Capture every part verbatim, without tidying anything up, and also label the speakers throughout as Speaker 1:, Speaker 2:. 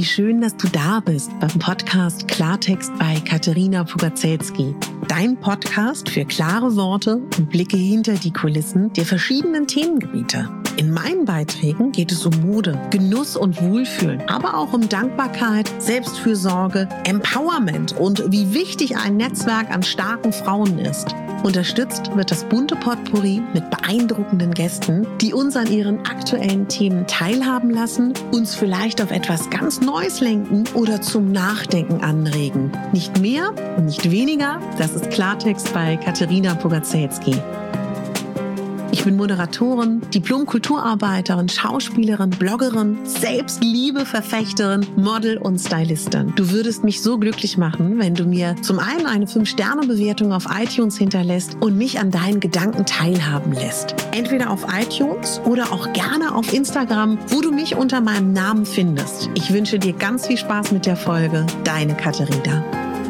Speaker 1: Wie schön, dass du da bist beim Podcast Klartext bei Katerina Pugacelski. Dein Podcast für klare Worte und Blicke hinter die Kulissen der verschiedenen Themengebiete. In meinen Beiträgen geht es um Mode, Genuss und Wohlfühlen, aber auch um Dankbarkeit, Selbstfürsorge, Empowerment und wie wichtig ein Netzwerk an starken Frauen ist. Unterstützt wird das bunte Potpourri mit beeindruckenden Gästen, die uns an ihren aktuellen Themen teilhaben lassen, uns vielleicht auf etwas ganz Neues lenken oder zum Nachdenken anregen. Nicht mehr und nicht weniger, das ist Klartext bei Katerina Pugacelski. Ich bin Moderatorin, Diplom-Kulturarbeiterin, Schauspielerin, Bloggerin, Selbstliebe-Verfechterin, Model und Stylistin. Du würdest mich so glücklich machen, wenn du mir zum einen eine fünf Sterne Bewertung auf iTunes hinterlässt und mich an deinen Gedanken teilhaben lässt. Entweder auf iTunes oder auch gerne auf Instagram, wo du mich unter meinem Namen findest. Ich wünsche dir ganz viel Spaß mit der Folge. Deine Katerina.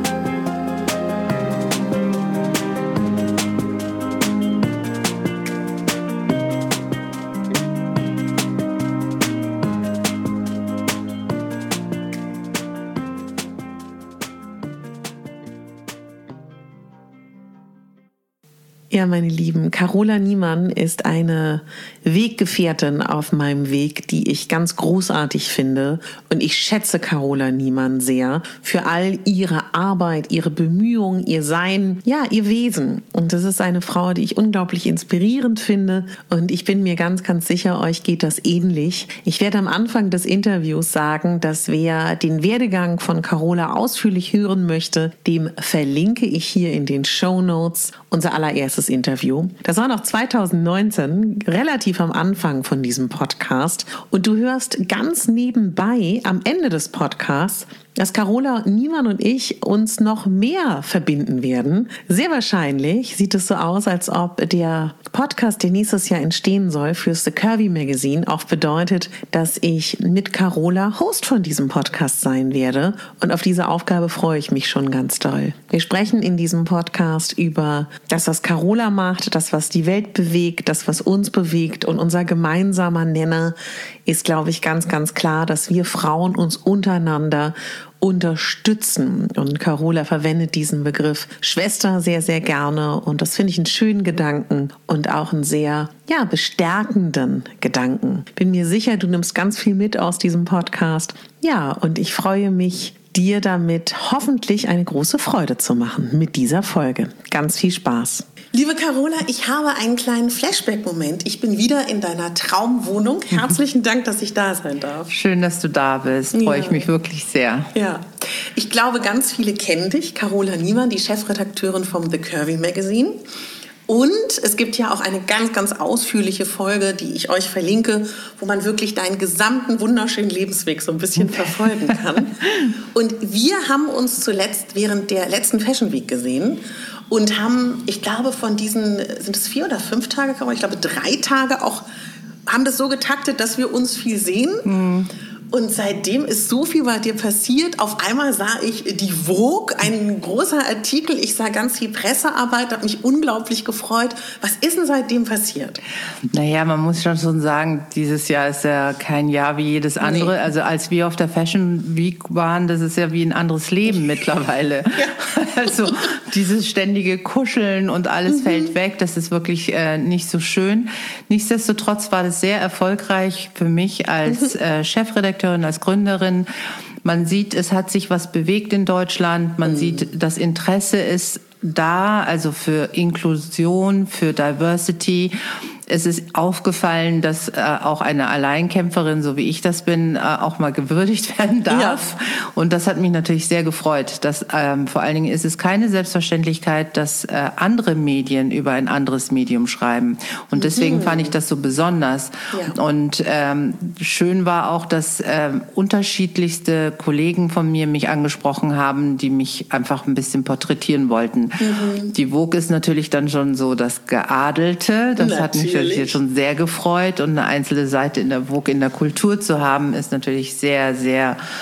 Speaker 1: Ja, meine Lieben, Carola Niemann ist eine Weggefährtin auf meinem Weg, die ich ganz großartig finde. Und ich schätze Carola Niemann sehr für all ihre Arbeit, ihre Bemühungen, ihr Sein, ja, ihr Wesen. Und das ist eine Frau, die ich unglaublich inspirierend finde. Und ich bin mir ganz, ganz sicher, euch geht das ähnlich. Ich werde am Anfang des Interviews sagen, dass wer den Werdegang von Carola ausführlich hören möchte, dem verlinke ich hier in den Shownotes unser allererstes Interview. Das war noch zwanzig neunzehn, relativ am Anfang von diesem Podcast. Und du hörst ganz nebenbei am Ende des Podcasts, dass Carola Niemann und ich uns noch mehr verbinden werden. Sehr wahrscheinlich sieht es so aus, als ob der Podcast, der nächstes Jahr entstehen soll, fürs The Curvy Magazine auch bedeutet, dass ich mit Carola Host von diesem Podcast sein werde. Und auf diese Aufgabe freue ich mich schon ganz doll. Wir sprechen in diesem Podcast über das, was Carola macht, das, was die Welt bewegt, das, was uns bewegt. Und unser gemeinsamer Nenner ist, glaube ich, ganz, ganz klar, dass wir Frauen uns untereinander unterstützen. Und Carola verwendet diesen Begriff Schwester sehr, sehr gerne. Und das finde ich einen schönen Gedanken und auch einen sehr, ja, bestärkenden Gedanken. Bin mir sicher, du nimmst ganz viel mit aus diesem Podcast. Ja, und ich freue mich, dir damit hoffentlich eine große Freude zu machen mit dieser Folge. Ganz viel Spaß. Liebe Carola, ich habe einen kleinen Flashback-Moment. Ich bin wieder in deiner Traumwohnung. Herzlichen Dank, dass ich da sein darf.
Speaker 2: Schön, dass du da bist. Freue ja. ich mich wirklich sehr.
Speaker 1: Ja, ich glaube, ganz viele kennen dich. Carola Niemann, die Chefredakteurin vom The Curvy Magazine. Und es gibt ja auch eine ganz, ganz ausführliche Folge, die ich euch verlinke, wo man wirklich deinen gesamten wunderschönen Lebensweg so ein bisschen verfolgen kann. Und wir haben uns zuletzt während der letzten Fashion Week gesehen und haben, ich glaube, von diesen, sind es vier oder fünf Tage, ich glaube drei Tage auch, haben das so getaktet, dass wir uns viel sehen. Mhm. Und seitdem ist so viel bei dir passiert. Auf einmal sah ich die Vogue, ein großer Artikel. Ich sah ganz viel Pressearbeit, hat mich unglaublich gefreut. Was ist denn seitdem passiert?
Speaker 2: Naja, man muss schon sagen, dieses Jahr ist ja kein Jahr wie jedes andere. Nee. Also als wir auf der Fashion Week waren, das ist ja wie ein anderes Leben mittlerweile. Ja. Also dieses ständige Kuscheln und alles mhm. fällt weg. Das ist wirklich äh, nicht so schön. Nichtsdestotrotz war das sehr erfolgreich für mich als äh, Chefredakteurin, als Gründerin. Man sieht, es hat sich was bewegt in Deutschland. Man mhm. sieht, das Interesse ist da, also für Inklusion, für Diversity. Es ist aufgefallen, dass äh, auch eine Alleinkämpferin, so wie ich das bin, äh, auch mal gewürdigt werden darf. Ja. Und das hat mich natürlich sehr gefreut. Dass, ähm, vor allen Dingen ist es keine Selbstverständlichkeit, dass äh, andere Medien über ein anderes Medium schreiben. Und deswegen mhm. fand ich das so besonders. Ja. Und ähm, schön war auch, dass äh, unterschiedlichste Kollegen von mir mich angesprochen haben, die mich einfach ein bisschen porträtieren wollten. Mhm. Die Vogue ist natürlich dann schon so das Geadelte. Das natürlich. hat mich natürlich schon sehr gefreut. Und eine einzelne Seite in der Vogue in der Kultur zu haben, ist natürlich sehr, sehr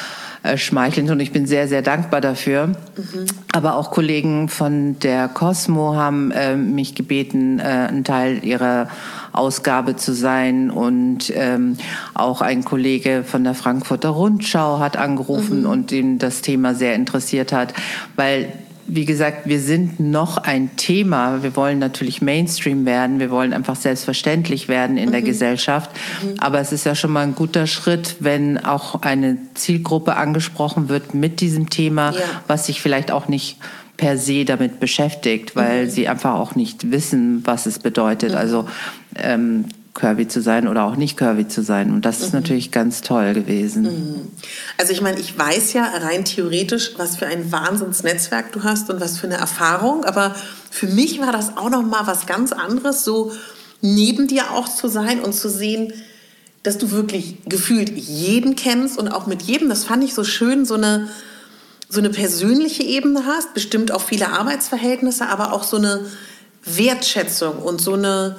Speaker 2: äh, schmeichelnd und ich bin sehr, sehr dankbar dafür. Mhm. Aber auch Kollegen von der Cosmo haben äh, mich gebeten, äh, ein Teil ihrer Ausgabe zu sein und ähm, auch ein Kollege von der Frankfurter Rundschau hat angerufen mhm. und ihn das Thema sehr interessiert hat, weil wie gesagt, wir sind noch ein Thema. Wir wollen natürlich Mainstream werden. Wir wollen einfach selbstverständlich werden in mhm. der Gesellschaft. Mhm. Aber es ist ja schon mal ein guter Schritt, wenn auch eine Zielgruppe angesprochen wird mit diesem Thema, ja. was sich vielleicht auch nicht per se damit beschäftigt, weil mhm. sie einfach auch nicht wissen, was es bedeutet. Mhm. Also ähm, curvy zu sein oder auch nicht curvy zu sein. Und das ist mhm. natürlich ganz toll gewesen. Mhm.
Speaker 1: Also ich meine, ich weiß ja rein theoretisch, was für ein Wahnsinnsnetzwerk du hast und was für eine Erfahrung. Aber für mich war das auch noch mal was ganz anderes, so neben dir auch zu sein und zu sehen, dass du wirklich gefühlt jeden kennst und auch mit jedem, das fand ich so schön, so eine, so eine persönliche Ebene hast, bestimmt auch viele Arbeitsverhältnisse, aber auch so eine Wertschätzung und so eine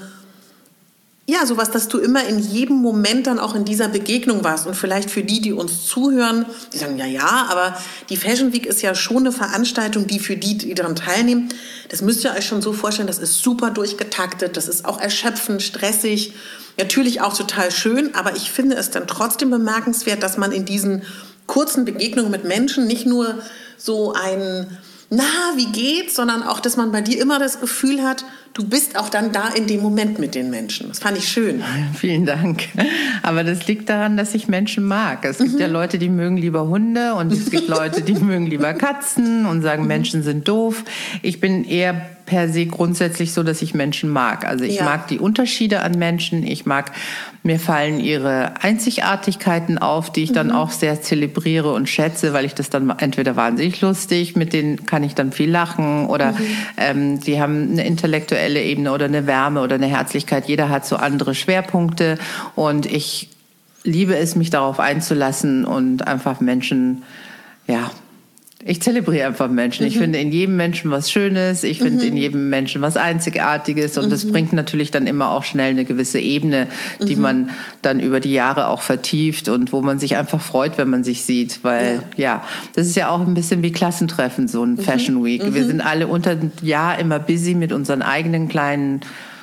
Speaker 1: ja, sowas, dass du immer in jedem Moment dann auch in dieser Begegnung warst. Und vielleicht für die, die uns zuhören, die sagen, ja, ja, aber die Fashion Week ist ja schon eine Veranstaltung, die für die, die daran teilnehmen, das müsst ihr euch schon so vorstellen, das ist super durchgetaktet, das ist auch erschöpfend, stressig, natürlich auch total schön, aber ich finde es dann trotzdem bemerkenswert, dass man in diesen kurzen Begegnungen mit Menschen nicht nur so ein na, wie geht's, sondern auch, dass man bei dir immer das Gefühl hat, du bist auch dann da in dem Moment mit den Menschen. Das fand ich schön.
Speaker 2: Vielen Dank. Aber das liegt daran, dass ich Menschen mag. Es gibt mhm. ja Leute, die mögen lieber Hunde und es gibt Leute, die mögen lieber Katzen und sagen, mhm. Menschen sind doof. Ich bin eher per se grundsätzlich so, dass ich Menschen mag. Also ich ja. mag die Unterschiede an Menschen. Ich mag, mir fallen ihre Einzigartigkeiten auf, die ich dann mhm. auch sehr zelebriere und schätze, weil ich das dann entweder wahnsinnig lustig, mit denen kann ich dann viel lachen oder mhm. ähm, die haben eine intellektuelle Ebene oder eine Wärme oder eine Herzlichkeit. Jeder hat so andere Schwerpunkte und ich liebe es, mich darauf einzulassen und einfach Menschen, ja, ich zelebriere einfach Menschen. Mhm. Ich finde in jedem Menschen was Schönes, ich finde mhm. in jedem Menschen was Einzigartiges und mhm. das bringt natürlich dann immer auch schnell eine gewisse Ebene, die mhm. man dann über die Jahre auch vertieft und wo man sich einfach freut, wenn man sich sieht, weil ja, ja das ist ja auch ein bisschen wie Klassentreffen, so ein mhm. Fashion Week. Mhm. Wir sind alle unter dem Jahr immer busy mit unseren eigenen kleinen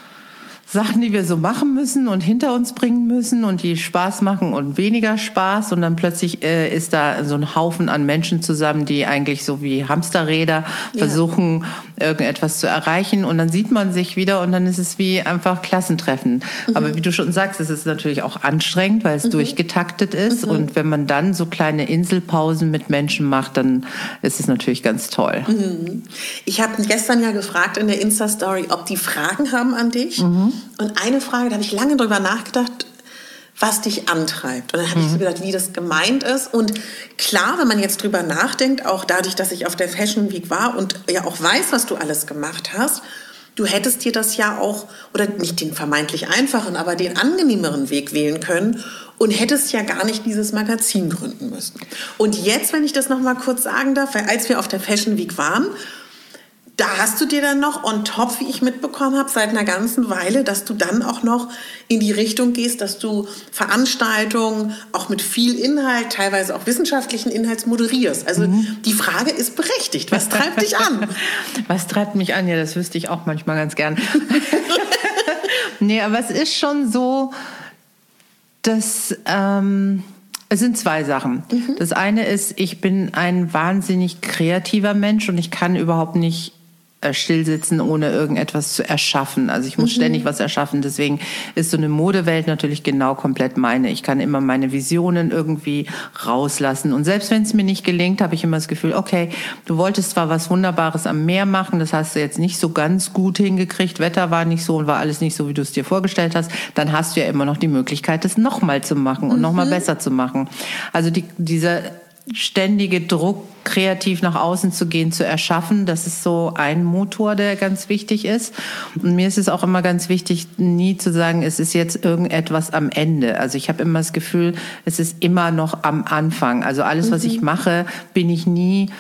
Speaker 2: Sachen, die wir so machen müssen und hinter uns bringen müssen und die Spaß machen und weniger Spaß und dann plötzlich äh, ist da so ein Haufen an Menschen zusammen, die eigentlich so wie Hamsterräder ja. versuchen, irgendetwas zu erreichen und dann sieht man sich wieder und dann ist es wie einfach Klassentreffen. Mhm. Aber wie du schon sagst, es ist natürlich auch anstrengend, weil es mhm. durchgetaktet ist mhm. und wenn man dann so kleine Inselpausen mit Menschen macht, dann ist es natürlich ganz toll.
Speaker 1: Mhm. Ich habe gestern ja gefragt in der Insta-Story, ob die Fragen haben an dich. Mhm. Und eine Frage, da habe ich lange drüber nachgedacht, was dich antreibt. Und dann habe mhm. ich so gedacht, wie das gemeint ist. Und klar, wenn man jetzt drüber nachdenkt, auch dadurch, dass ich auf der Fashion Week war und ja auch weiß, was du alles gemacht hast, du hättest dir das ja auch, oder nicht den vermeintlich einfachen, aber den angenehmeren Weg wählen können und hättest ja gar nicht dieses Magazin gründen müssen. Und jetzt, wenn ich das noch mal kurz sagen darf, weil als wir auf der Fashion Week waren, da hast du dir dann noch on top, wie ich mitbekommen habe, seit einer ganzen Weile, dass du dann auch noch in die Richtung gehst, dass du Veranstaltungen auch mit viel Inhalt, teilweise auch wissenschaftlichen Inhalts moderierst. Also mhm. die Frage ist berechtigt. Was treibt dich an?
Speaker 2: Was treibt mich an? Ja, das wüsste ich auch manchmal ganz gern. Nee, aber es ist schon so, dass ähm, es sind zwei Sachen. Mhm. Das eine ist, ich bin ein wahnsinnig kreativer Mensch und ich kann überhaupt nicht stillsitzen, ohne irgendetwas zu erschaffen. Also ich muss mhm. ständig was erschaffen. Deswegen ist so eine Modewelt natürlich genau komplett meine. Ich kann immer meine Visionen irgendwie rauslassen. Und selbst wenn es mir nicht gelingt, habe ich immer das Gefühl, okay, du wolltest zwar was Wunderbares am Meer machen, das hast du jetzt nicht so ganz gut hingekriegt, Wetter war nicht so und war alles nicht so, wie du es dir vorgestellt hast, dann hast du ja immer noch die Möglichkeit, das nochmal zu machen und mhm. nochmal besser zu machen. Also die, dieser ständige Druck, kreativ nach außen zu gehen, zu erschaffen, das ist so ein Motor, der ganz wichtig ist. Und mir ist es auch immer ganz wichtig, nie zu sagen, es ist jetzt irgendetwas am Ende. Also ich habe immer das Gefühl, es ist immer noch am Anfang. Also alles, mhm. was ich mache, bin ich nie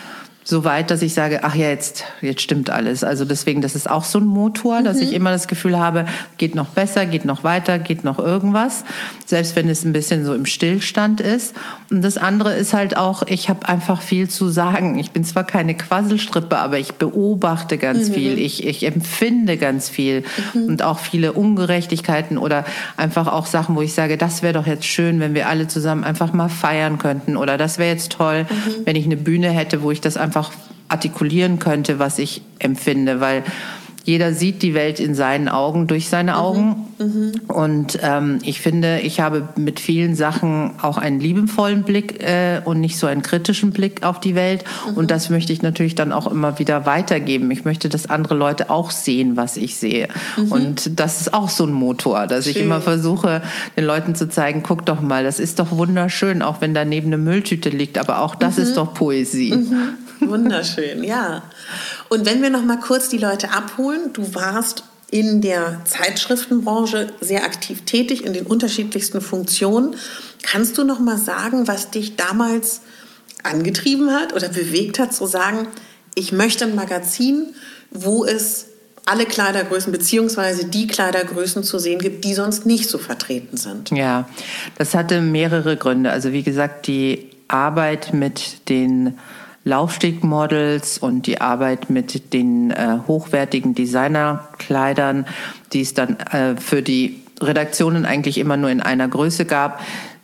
Speaker 2: so weit, dass ich sage, ach ja, jetzt, jetzt stimmt alles. Also deswegen, das ist auch so ein Motor, dass mhm. ich immer das Gefühl habe, geht noch besser, geht noch weiter, geht noch irgendwas. Selbst wenn es ein bisschen so im Stillstand ist. Und das andere ist halt auch, ich habe einfach viel zu sagen. Ich bin zwar keine Quasselstrippe, aber ich beobachte ganz mhm. viel. Ich, ich empfinde ganz viel. Mhm. Und auch viele Ungerechtigkeiten oder einfach auch Sachen, wo ich sage, das wäre doch jetzt schön, wenn wir alle zusammen einfach mal feiern könnten. Oder das wäre jetzt toll, mhm. wenn ich eine Bühne hätte, wo ich das einfach artikulieren könnte, was ich empfinde, weil jeder sieht die Welt in seinen Augen, durch seine Augen. Mhm. Und ähm, ich finde, ich habe mit vielen Sachen auch einen liebevollen Blick äh, und nicht so einen kritischen Blick auf die Welt. Mhm. Und das möchte ich natürlich dann auch immer wieder weitergeben. Ich möchte, dass andere Leute auch sehen, was ich sehe. Mhm. Und das ist auch so ein Motor, dass Schön. ich immer versuche, den Leuten zu zeigen, guck doch mal, das ist doch wunderschön, auch wenn daneben eine Mülltüte liegt. Aber auch das mhm. ist doch Poesie.
Speaker 1: Mhm. Wunderschön, ja. Und wenn wir noch mal kurz die Leute abholen, du warst in der Zeitschriftenbranche sehr aktiv tätig, in den unterschiedlichsten Funktionen. Kannst du noch mal sagen, was dich damals angetrieben hat oder bewegt hat, zu sagen, ich möchte ein Magazin, wo es alle Kleidergrößen beziehungsweise die Kleidergrößen zu sehen gibt, die sonst nicht so vertreten sind?
Speaker 2: Ja, das hatte mehrere Gründe. Also wie gesagt, die Arbeit mit den Laufstegmodels und die Arbeit mit den äh, hochwertigen Designerkleidern, die es dann äh, für die Redaktionen eigentlich immer nur in einer Größe gab.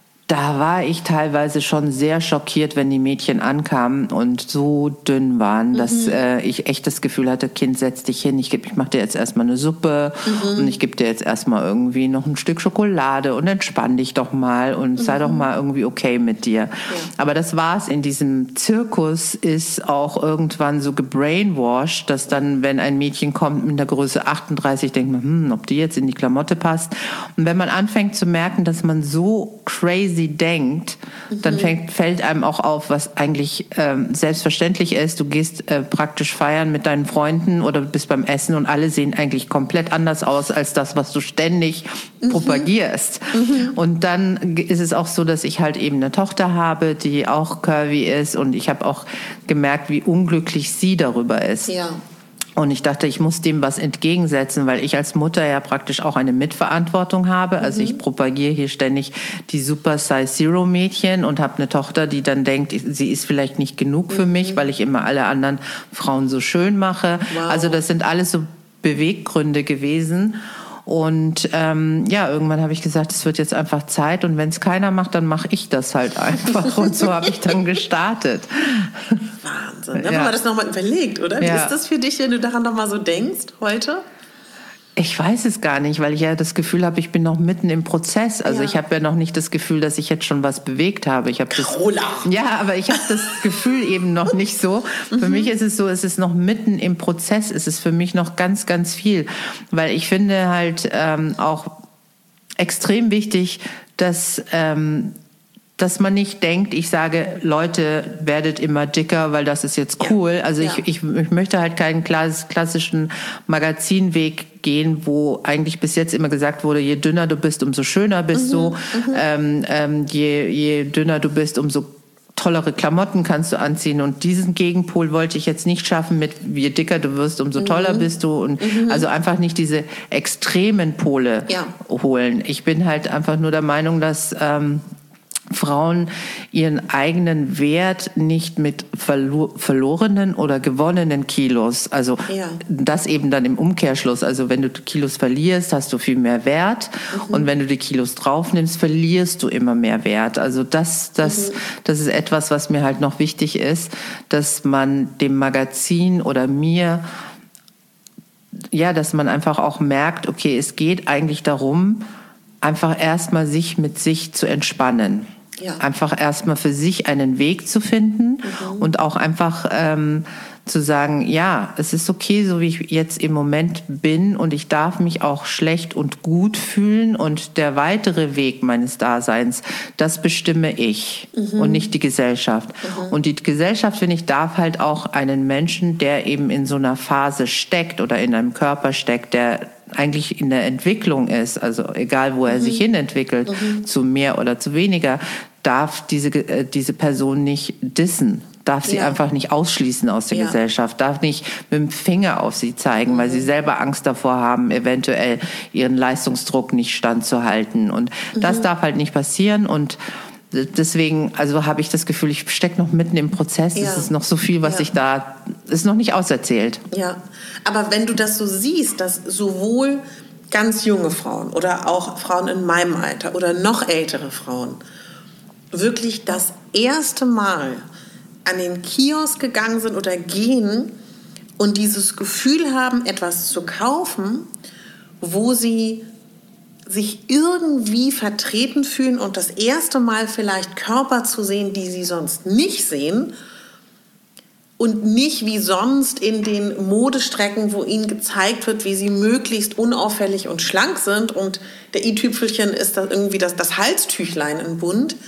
Speaker 2: Da war ich teilweise schon sehr schockiert, wenn die Mädchen ankamen und so dünn waren, mhm. dass äh, ich echt das Gefühl hatte, Kind, setz dich hin, ich, ich mache dir jetzt erstmal eine Suppe mhm. und ich gebe dir jetzt erstmal irgendwie noch ein Stück Schokolade und entspann dich doch mal und mhm. sei doch mal irgendwie okay mit dir. Ja. Aber das war's. In diesem Zirkus ist auch irgendwann so gebrainwashed, dass dann, wenn ein Mädchen kommt mit der Größe achtunddreißig, denkt man, hm, ob die jetzt in die Klamotte passt. Und wenn man anfängt zu merken, dass man so crazy sie denkt, dann fängt, fällt einem auch auf, was eigentlich ähm, selbstverständlich ist. Du gehst äh, praktisch feiern mit deinen Freunden oder bist beim Essen und alle sehen eigentlich komplett anders aus als das, was du ständig mhm. propagierst. Mhm. Und dann ist es auch so, dass ich halt eben eine Tochter habe, die auch curvy ist und ich habe auch gemerkt, wie unglücklich sie darüber ist. Ja. Und ich dachte, ich muss dem was entgegensetzen, weil ich als Mutter ja praktisch auch eine Mitverantwortung habe. Also ich propagiere hier ständig die Super Size Zero Mädchen und habe eine Tochter, die dann denkt, sie ist vielleicht nicht genug für mich, weil ich immer alle anderen Frauen so schön mache. Wow. Also das sind alles so Beweggründe gewesen. Und ähm, ja, irgendwann habe ich gesagt, es wird jetzt einfach Zeit und wenn es keiner macht, dann mache ich das halt einfach. Und so habe ich dann gestartet.
Speaker 1: Wahnsinn. Dann ja. haben wir das nochmal überlegt, oder? Wie ja. ist das für dich, wenn du daran nochmal so denkst heute?
Speaker 2: Ich weiß es gar nicht, weil ich ja das Gefühl habe, ich bin noch mitten im Prozess. Also ja. ich habe ja noch nicht das Gefühl, dass ich jetzt schon was bewegt habe. Ich habe das, ja, aber ich habe das Gefühl eben noch nicht so. Für mhm. mich ist es so, es ist noch mitten im Prozess. Es ist für mich noch ganz, ganz viel, weil ich finde halt ähm, auch extrem wichtig, dass ähm, dass man nicht denkt, ich sage, Leute, werdet immer dicker, weil das ist jetzt cool. Ja. Also ich, ja. ich, ich möchte halt keinen klassischen Magazinweg gehen, wo eigentlich bis jetzt immer gesagt wurde, je dünner du bist, umso schöner bist mhm. du. Mhm. Ähm, ähm, je, je dünner du bist, umso tollere Klamotten kannst du anziehen. Und diesen Gegenpol wollte ich jetzt nicht schaffen mit, je dicker du wirst, umso toller mhm. bist du. Und mhm. also einfach nicht diese extremen Pole ja. holen. Ich bin halt einfach nur der Meinung, dass ähm, Frauen ihren eigenen Wert nicht mit verlo- verlorenen oder gewonnenen Kilos, also ja. das eben dann im Umkehrschluss, also wenn du Kilos verlierst, hast du viel mehr Wert mhm. und wenn du die Kilos draufnimmst, verlierst du immer mehr Wert. Also das, das, mhm. das ist etwas, was mir halt noch wichtig ist, dass man dem Magazin oder mir, ja, dass man einfach auch merkt, okay, es geht eigentlich darum, einfach erstmal sich mit sich zu entspannen. Ja. Einfach erstmal für sich einen Weg zu finden mhm. und auch einfach ähm, zu sagen, ja, es ist okay, so wie ich jetzt im Moment bin und ich darf mich auch schlecht und gut fühlen und der weitere Weg meines Daseins, das bestimme ich mhm. und nicht die Gesellschaft. Mhm. Und die Gesellschaft, finde ich, darf halt auch einen Menschen, der eben in so einer Phase steckt oder in einem Körper steckt, der eigentlich in der Entwicklung ist, also egal wo er mhm. sich hin entwickelt, mhm. zu mehr oder zu weniger, darf diese, äh, diese Person nicht dissen. darf sie
Speaker 1: Ja.
Speaker 2: einfach nicht ausschließen aus der
Speaker 1: Ja.
Speaker 2: Gesellschaft, darf nicht mit dem Finger auf sie zeigen, mhm. weil sie selber Angst davor haben, eventuell ihren Leistungsdruck nicht standzuhalten. Und mhm. das darf halt nicht passieren. Und deswegen, also habe ich das Gefühl, ich stecke noch mitten im Prozess. Ja. Es ist noch so viel, was ja. ich da, ist noch nicht auserzählt.
Speaker 1: Ja, aber wenn du das so siehst, dass sowohl ganz junge Frauen oder auch Frauen in meinem Alter oder noch ältere Frauen wirklich das erste Mal an den Kiosk gegangen sind oder gehen und dieses Gefühl haben, etwas zu kaufen, wo sie sich irgendwie vertreten fühlen und das erste Mal vielleicht Körper zu sehen, die sie sonst nicht sehen und nicht wie sonst in den Modestrecken, wo ihnen gezeigt wird, wie sie möglichst unauffällig und schlank sind und der i-Tüpfelchen ist das irgendwie das, das Halstüchlein in bunt.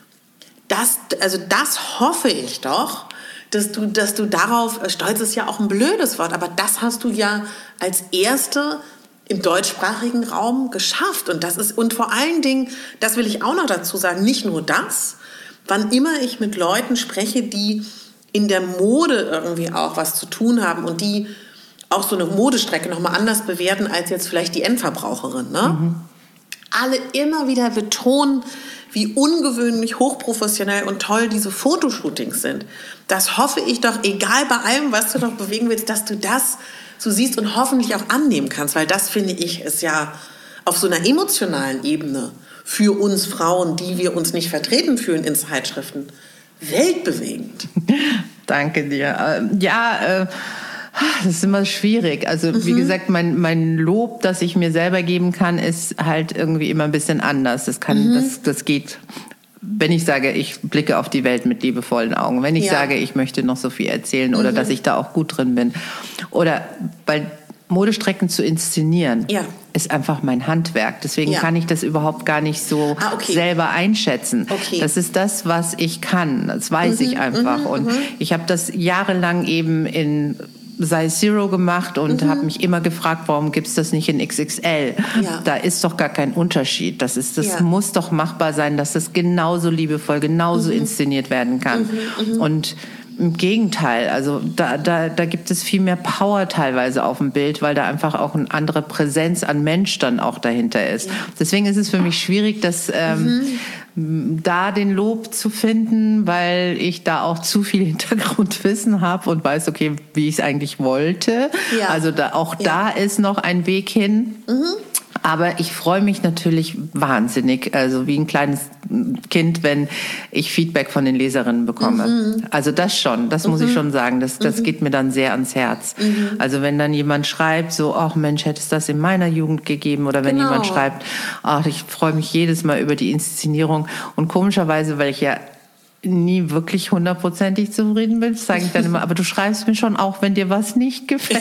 Speaker 1: Das, also das hoffe ich doch, dass du, dass du darauf, stolz ist ja auch ein blödes Wort, aber das hast du ja als Erste im deutschsprachigen Raum geschafft. Und das ist, und vor allen Dingen, das will ich auch noch dazu sagen, nicht nur das, wann immer ich mit Leuten spreche, die in der Mode irgendwie auch was zu tun haben und die auch so eine Modestrecke nochmal anders bewerten als jetzt vielleicht die Endverbraucherin, ne? Mhm. Alle immer wieder betonen, wie ungewöhnlich hochprofessionell und toll diese Fotoshootings sind. Das hoffe ich doch, egal bei allem, was du noch bewegen willst, dass du das so siehst und hoffentlich auch annehmen kannst, weil das, finde ich, ist ja auf so einer emotionalen Ebene für uns Frauen, die wir uns nicht vertreten fühlen in Zeitschriften, weltbewegend.
Speaker 2: Danke dir. Ja, äh das ist immer schwierig. Also mhm. wie gesagt, mein, mein Lob, das ich mir selber geben kann, ist halt irgendwie immer ein bisschen anders. Das kann, mhm. das, das geht, wenn ich sage, ich blicke auf die Welt mit liebevollen Augen. Wenn ich ja. sage, ich möchte noch so viel erzählen oder mhm. dass ich da auch gut drin bin. Oder weil Modestrecken zu inszenieren, ja. ist einfach mein Handwerk. Deswegen ja. kann ich das überhaupt gar nicht so ah, okay. selber einschätzen. Okay. Das ist das, was ich kann. Das weiß mhm. ich einfach. Mhm. Und ich habe das jahrelang eben in Size Zero gemacht und mhm. habe mich immer gefragt, warum gibt's das nicht in X X L? Ja. Da ist doch gar kein Unterschied. Das ist, das ja. muss doch machbar sein, dass das genauso liebevoll, genauso mhm. inszeniert werden kann. Mhm. Mhm. Und im Gegenteil, also da, da, da gibt es viel mehr Power teilweise auf dem Bild, weil da einfach auch eine andere Präsenz an Mensch dann auch dahinter ist. Ja. Deswegen ist es für mich schwierig, dass ähm, mhm. da den Lob zu finden, weil ich da auch zu viel Hintergrundwissen habe und weiß, okay, wie ich es eigentlich wollte. Ja. Also da, auch ja. da ist noch ein Weg hin. Mhm. Aber ich freue mich natürlich wahnsinnig, also wie ein kleines Kind, wenn ich Feedback von den Leserinnen bekomme. Mhm. Also das schon, das mhm. muss ich schon sagen, das, das mhm. geht mir dann sehr ans Herz. Mhm. Also wenn dann jemand schreibt, so, ach Mensch, hätte es das in meiner Jugend gegeben? Oder wenn genau. jemand schreibt, ach, ich freue mich jedes Mal über die Inszenierung. Und komischerweise, weil ich ja nie wirklich hundertprozentig zufrieden bin, sage ich dann immer, aber du schreibst mir schon auch, wenn dir was nicht gefällt.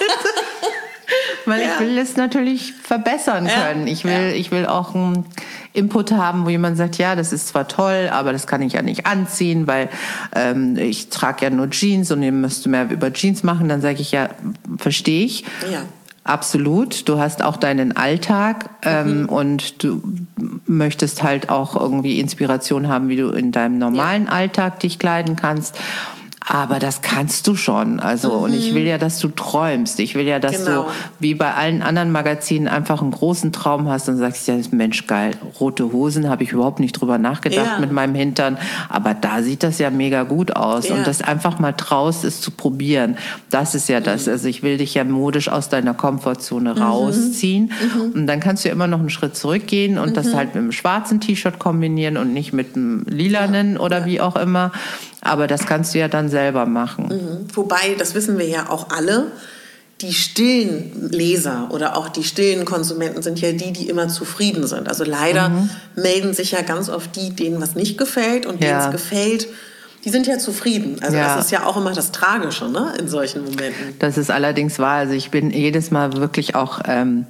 Speaker 2: Weil ja. ich will es natürlich verbessern können. Ja. Ich will, ja. ich will auch einen Input haben, wo jemand sagt, ja, das ist zwar toll, aber das kann ich ja nicht anziehen, weil ähm, ich trage ja nur Jeans und ihr müsst mehr über Jeans machen. Dann sage ich, ja, verstehe ich. Ja. Absolut. Du hast auch deinen Alltag ähm, mhm. und du möchtest halt auch irgendwie Inspiration haben, wie du in deinem normalen ja. Alltag dich kleiden kannst. Aber das kannst du schon. Also, mhm. und ich will ja, dass du träumst. Ich will ja, dass genau. du, wie bei allen anderen Magazinen, einfach einen großen Traum hast und sagst, ja, Mensch, geil, rote Hosen, habe ich überhaupt nicht drüber nachgedacht ja. mit meinem Hintern. Aber da sieht das ja mega gut aus. Ja. Und das einfach mal traust, es zu probieren. Das ist ja das. Also, ich will dich ja modisch aus deiner Komfortzone mhm. rausziehen. Mhm. Und dann kannst du ja immer noch einen Schritt zurückgehen und mhm. das halt mit einem schwarzen T-Shirt kombinieren und nicht mit einem lilanen ja. oder ja. wie auch immer. Aber das kannst du ja dann selber machen.
Speaker 1: Mhm. Wobei, das wissen wir ja auch alle, die stillen Leser oder auch die stillen Konsumenten sind ja die, die immer zufrieden sind. Also leider mhm. melden sich ja ganz oft die, denen was nicht gefällt und denen ja. es gefällt. Die sind ja zufrieden. Also ja. das ist ja auch immer das Tragische, ne, in solchen Momenten.
Speaker 2: Das ist allerdings wahr. Also ich bin jedes Mal wirklich auch... Ähm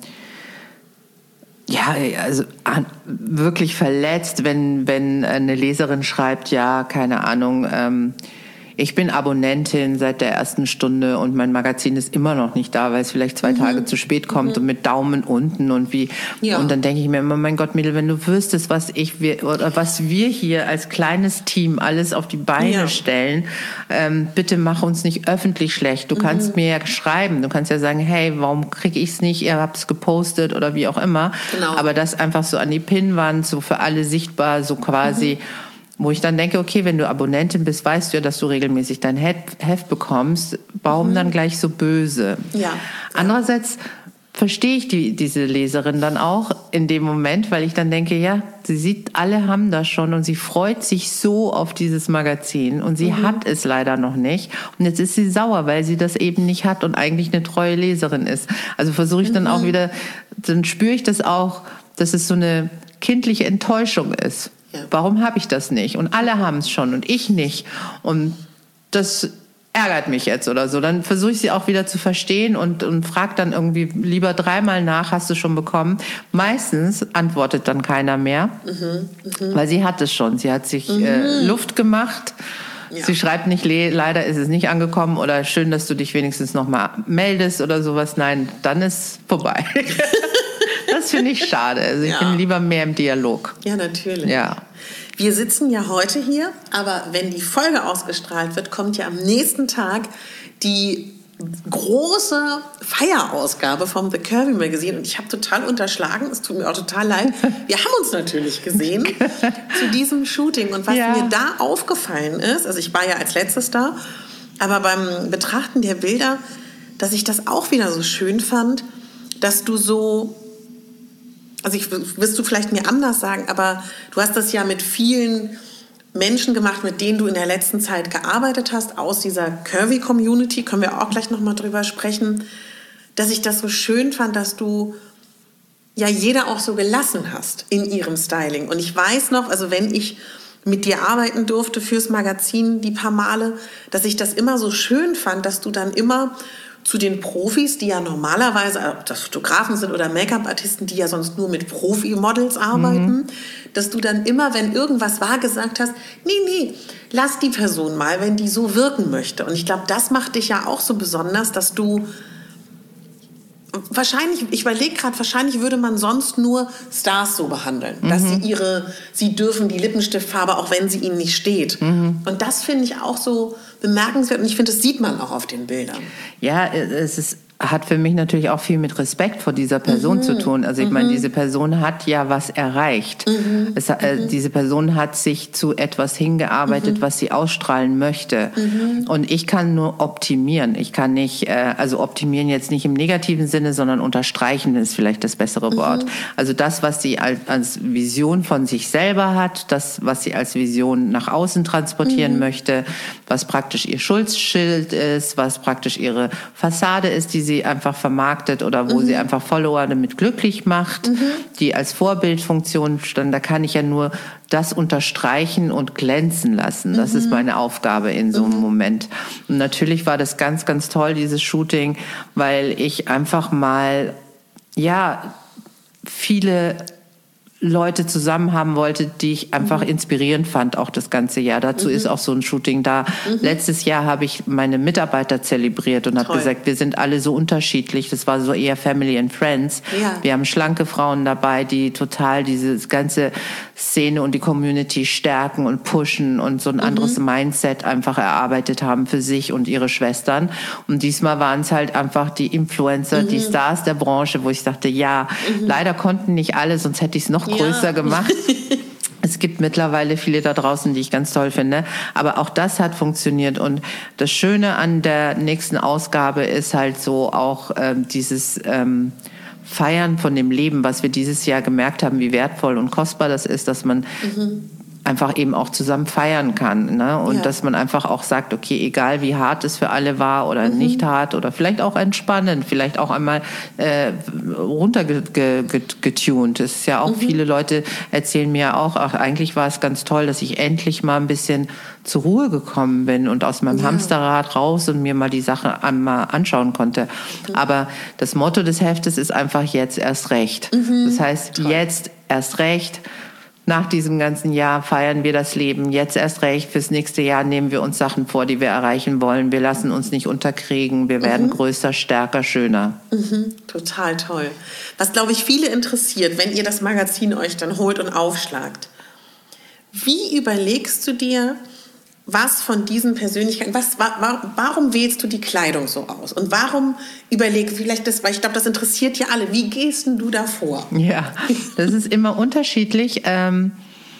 Speaker 2: Ja, also wirklich verletzt, wenn wenn eine Leserin schreibt, ja, keine Ahnung, ähm, ich bin Abonnentin seit der ersten Stunde und mein Magazin ist immer noch nicht da, weil es vielleicht zwei mhm. Tage zu spät kommt mhm. und mit Daumen unten und wie. Ja. Und dann denke ich mir immer, mein Gott, Mädel, wenn du wüsstest, was ich wir, oder was wir hier als kleines Team alles auf die Beine ja. stellen, ähm, bitte mach uns nicht öffentlich schlecht. Du mhm. kannst mir ja schreiben, du kannst ja sagen, hey, warum kriege ich es nicht? Ihr habt es gepostet oder wie auch immer. Genau. Aber das einfach so an die Pinnwand, so für alle sichtbar, so quasi. Mhm. Wo ich dann denke, okay, wenn du Abonnentin bist, weißt du ja, dass du regelmäßig dein Heft bekommst. Warum mhm. dann gleich so böse? Ja. Andererseits verstehe ich die, diese Leserin dann auch in dem Moment, weil ich dann denke, ja, sie sieht, alle haben das schon und sie freut sich so auf dieses Magazin und sie mhm. hat es leider noch nicht. Und jetzt ist sie sauer, weil sie das eben nicht hat und eigentlich eine treue Leserin ist. Also versuche ich dann mhm. auch wieder, dann spüre ich das auch, dass es so eine kindliche Enttäuschung ist. Ja. Warum habe ich das nicht? Und alle haben es schon und ich nicht. Und das ärgert mich jetzt oder so. Dann versuche ich sie auch wieder zu verstehen und, und frage dann irgendwie lieber dreimal nach, hast du schon bekommen? Meistens antwortet dann keiner mehr, mhm, mh. weil sie hat es schon. Sie hat sich mhm. äh, Luft gemacht. Ja. Sie schreibt nicht, leider ist es nicht angekommen oder schön, dass du dich wenigstens noch mal meldest oder sowas. Nein, dann ist vorbei. Das finde ich schade. Also ich ja. bin lieber mehr im Dialog.
Speaker 1: Ja, natürlich.
Speaker 2: Ja.
Speaker 1: Wir sitzen ja heute hier, aber wenn die Folge ausgestrahlt wird, kommt ja am nächsten Tag die große Feierausgabe vom The Curvy Magazine. Und ich habe total unterschlagen, es tut mir auch total leid. Wir haben uns natürlich gesehen zu diesem Shooting. Und was ja. mir da aufgefallen ist, also ich war ja als letztes da, aber beim Betrachten der Bilder, dass ich das auch wieder so schön fand, dass du so... Also ich wirst du vielleicht mir anders sagen, aber du hast das ja mit vielen Menschen gemacht, mit denen du in der letzten Zeit gearbeitet hast, aus dieser Curvy-Community, können wir auch gleich nochmal drüber sprechen, dass ich das so schön fand, dass du ja jeder auch so gelassen hast in ihrem Styling. Und ich weiß noch, also wenn ich mit dir arbeiten durfte fürs Magazin die paar Male, dass ich das immer so schön fand, dass du dann immer zu den Profis, die ja normalerweise, ob das Fotografen sind oder Make-up-Artisten, die ja sonst nur mit Profi-Models arbeiten, mhm. dass du dann immer, wenn irgendwas war, gesagt hast, nee, nee, lass die Person mal, wenn die so wirken möchte. Und ich glaube, das macht dich ja auch so besonders, dass du wahrscheinlich, ich überlege gerade, wahrscheinlich würde man sonst nur Stars so behandeln, mhm. dass sie ihre, sie dürfen die Lippenstiftfarbe, auch wenn sie ihnen nicht steht. Mhm. Und das finde ich auch so bemerkenswert und ich finde, das sieht man auch auf den Bildern.
Speaker 2: Ja, es ist, hat für mich natürlich auch viel mit Respekt vor dieser Person mhm. zu tun. Also ich mhm. meine, diese Person hat ja was erreicht. Mhm. Es, äh, mhm. Diese Person hat sich zu etwas hingearbeitet, mhm. was sie ausstrahlen möchte. Mhm. Und ich kann nur optimieren. Ich kann nicht, äh, also optimieren jetzt nicht im negativen Sinne, sondern unterstreichen ist vielleicht das bessere Wort. Mhm. Also das, was sie als, als Vision von sich selber hat, das, was sie als Vision nach außen transportieren mhm. möchte, was praktisch ihr Schutzschild ist, was praktisch ihre Fassade ist, die sie sie einfach vermarktet oder wo mhm. sie einfach Follower damit glücklich macht, mhm. die als Vorbildfunktion stand. Da kann ich ja nur das unterstreichen und glänzen lassen. Das mhm. ist meine Aufgabe in so einem mhm. Moment. Und natürlich war das ganz, ganz toll, dieses Shooting, weil ich einfach mal, ja, viele Leute zusammen haben wollte, die ich einfach mhm. inspirierend fand, auch das ganze Jahr. Dazu mhm. ist auch so ein Shooting da. Mhm. Letztes Jahr habe ich meine Mitarbeiter zelebriert und habe gesagt, wir sind alle so unterschiedlich. Das war so eher Family and Friends. Ja. Wir haben schlanke Frauen dabei, die total diese ganze Szene und die Community stärken und pushen und so ein mhm. anderes Mindset einfach erarbeitet haben für sich und ihre Schwestern. Und diesmal waren es halt einfach die Influencer, mhm. die Stars der Branche, wo ich dachte, ja, mhm. leider konnten nicht alle, sonst hätte ich es noch größer ja. gemacht. Es gibt mittlerweile viele da draußen, die ich ganz toll finde. Aber auch das hat funktioniert. Und das Schöne an der nächsten Ausgabe ist halt so auch ähm, dieses ähm, Feiern von dem Leben, was wir dieses Jahr gemerkt haben, wie wertvoll und kostbar das ist, dass man mhm. einfach eben auch zusammen feiern kann, ne? Und ja. dass man einfach auch sagt, okay, egal wie hart es für alle war oder mhm. nicht hart oder vielleicht auch entspannend, vielleicht auch einmal äh, runtergetunt. Es ist ja auch, mhm. viele Leute erzählen mir auch, ach, eigentlich war es ganz toll, dass ich endlich mal ein bisschen zur Ruhe gekommen bin und aus meinem ja. Hamsterrad raus und mir mal die Sache einmal anschauen konnte. Mhm. Aber das Motto des Heftes ist einfach jetzt erst recht. Mhm. Das heißt, toll. Jetzt erst recht. nach diesem ganzen Jahr feiern wir das Leben. Jetzt erst recht, fürs nächste Jahr nehmen wir uns Sachen vor, die wir erreichen wollen. Wir lassen uns nicht unterkriegen. Wir werden mhm. größer, stärker, schöner.
Speaker 1: Mhm. Total toll. Was, glaube ich, viele interessiert, wenn ihr das Magazin euch dann holt und aufschlagt. Wie überlegst du dir, was von diesen Persönlichkeiten, was, wa, warum wählst du die Kleidung so aus? Und warum überlegst du, vielleicht das, weil ich glaube, das interessiert ja alle, wie gehst denn du da vor?
Speaker 2: Ja, das ist immer unterschiedlich. Ähm,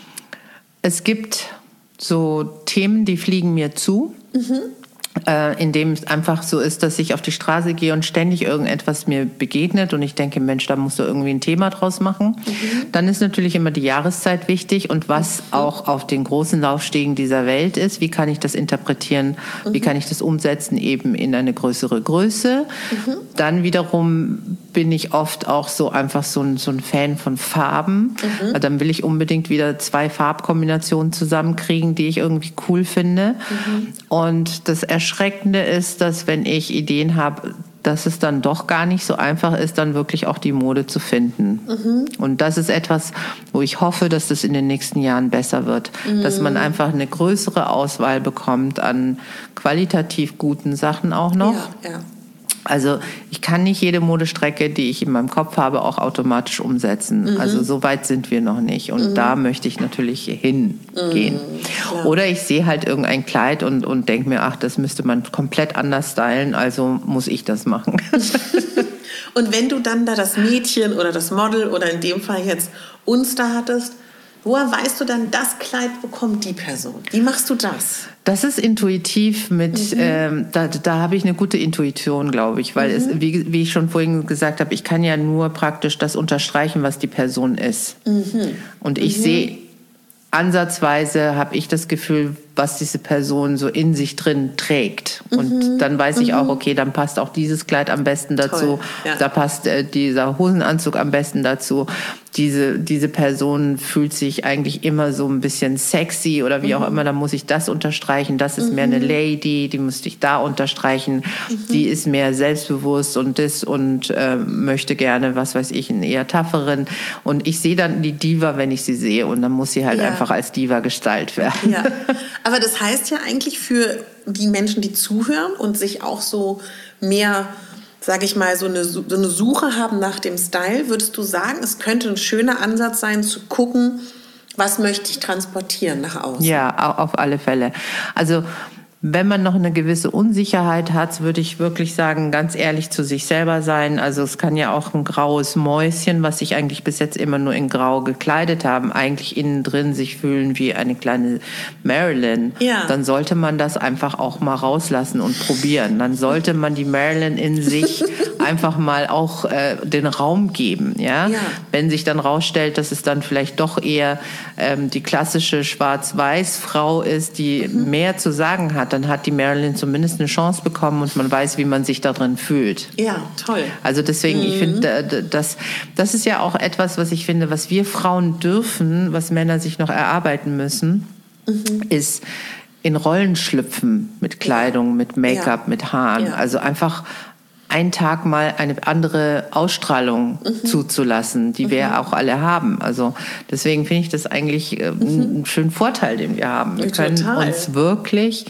Speaker 2: es gibt so Themen, die fliegen mir zu. Mhm. Äh, in dem es einfach so ist, dass ich auf die Straße gehe und ständig irgendetwas mir begegnet und ich denke, Mensch, da musst du irgendwie ein Thema draus machen. Mhm. Dann ist natürlich immer die Jahreszeit wichtig und was mhm. auch auf den großen Laufstegen dieser Welt ist. Wie kann ich das interpretieren? Mhm. Wie kann ich das umsetzen eben in eine größere Größe? Mhm. Dann wiederum bin ich oft auch so einfach so ein, so ein Fan von Farben. Mhm. Dann will ich unbedingt wieder zwei Farbkombinationen zusammenkriegen, die ich irgendwie cool finde. Mhm. Und das Erschreckende ist, dass wenn ich Ideen habe, dass es dann doch gar nicht so einfach ist, dann wirklich auch die Mode zu finden. Mhm. Und das ist etwas, wo ich hoffe, dass das in den nächsten Jahren besser wird. Mhm. Dass man einfach eine größere Auswahl bekommt an qualitativ guten Sachen auch noch.
Speaker 1: Ja, ja.
Speaker 2: Also ich kann nicht jede Modestrecke, die ich in meinem Kopf habe, auch automatisch umsetzen. Mhm. Also so weit sind wir noch nicht. Und mhm. da möchte ich natürlich hingehen. Mhm, Oder ich sehe halt irgendein Kleid und, und denke mir, ach, das müsste man komplett anders stylen, also muss ich das machen.
Speaker 1: Und wenn du dann da das Mädchen oder das Model oder in dem Fall jetzt uns da hattest, woher weißt du dann, das Kleid bekommt die Person? Wie machst du das?
Speaker 2: Das ist intuitiv mit, mhm. ähm, da, da habe ich eine gute Intuition, glaube ich, weil mhm. es, wie, wie ich schon vorhin gesagt habe, ich kann ja nur praktisch das unterstreichen, was die Person ist. Mhm. Und ich mhm. sehe, ansatzweise habe ich das Gefühl, was diese Person so in sich drin trägt. Und mhm. dann weiß ich auch, okay, dann passt auch dieses Kleid am besten dazu. Ja. Da passt äh, dieser Hosenanzug am besten dazu. Diese, diese Person fühlt sich eigentlich immer so ein bisschen sexy oder wie mhm. auch immer. Da muss ich das unterstreichen. Das ist mhm. mehr eine Lady, die müsste ich da unterstreichen. Mhm. Die ist mehr selbstbewusst und das und äh, möchte gerne, was weiß ich, einen eher tougheren. Und ich sehe dann die Diva, wenn ich sie sehe. Und dann muss sie halt ja. einfach als Diva gestylt werden.
Speaker 1: Ja. Aber das heißt ja eigentlich für die Menschen, die zuhören und sich auch so mehr, sage ich mal, so eine, so eine Suche haben nach dem Style, würdest du sagen, es könnte ein schöner Ansatz sein, zu gucken, was möchte ich transportieren nach außen?
Speaker 2: Ja, auf alle Fälle. Also wenn man noch eine gewisse Unsicherheit hat, würde ich wirklich sagen, ganz ehrlich zu sich selber sein. Also es kann ja auch ein graues Mäuschen, was sich eigentlich bis jetzt immer nur in Grau gekleidet haben, eigentlich innen drin sich fühlen wie eine kleine Marilyn. Ja. Dann sollte man das einfach auch mal rauslassen und probieren. Dann sollte man die Marilyn in sich einfach mal auch äh, den Raum geben. Ja? Ja. Wenn sich dann rausstellt, dass es dann vielleicht doch eher ähm, die klassische Schwarz-Weiß-Frau ist, die mhm. mehr zu sagen hat, dann hat die Marilyn zumindest eine Chance bekommen und man weiß, wie man sich da drin fühlt.
Speaker 1: Ja, toll.
Speaker 2: Also deswegen, mhm. ich finde, das, das ist ja auch etwas, was ich finde, was wir Frauen dürfen, was Männer sich noch erarbeiten müssen, mhm. ist in Rollen schlüpfen mit Kleidung, ja. mit Make-up, ja. mit Haaren. Ja. Also einfach einen Tag mal eine andere Ausstrahlung mhm. zuzulassen, die mhm. wir auch alle haben. Also deswegen finde ich das eigentlich äh, mhm. einen schönen Vorteil, den wir haben. Wir können Total. uns wirklich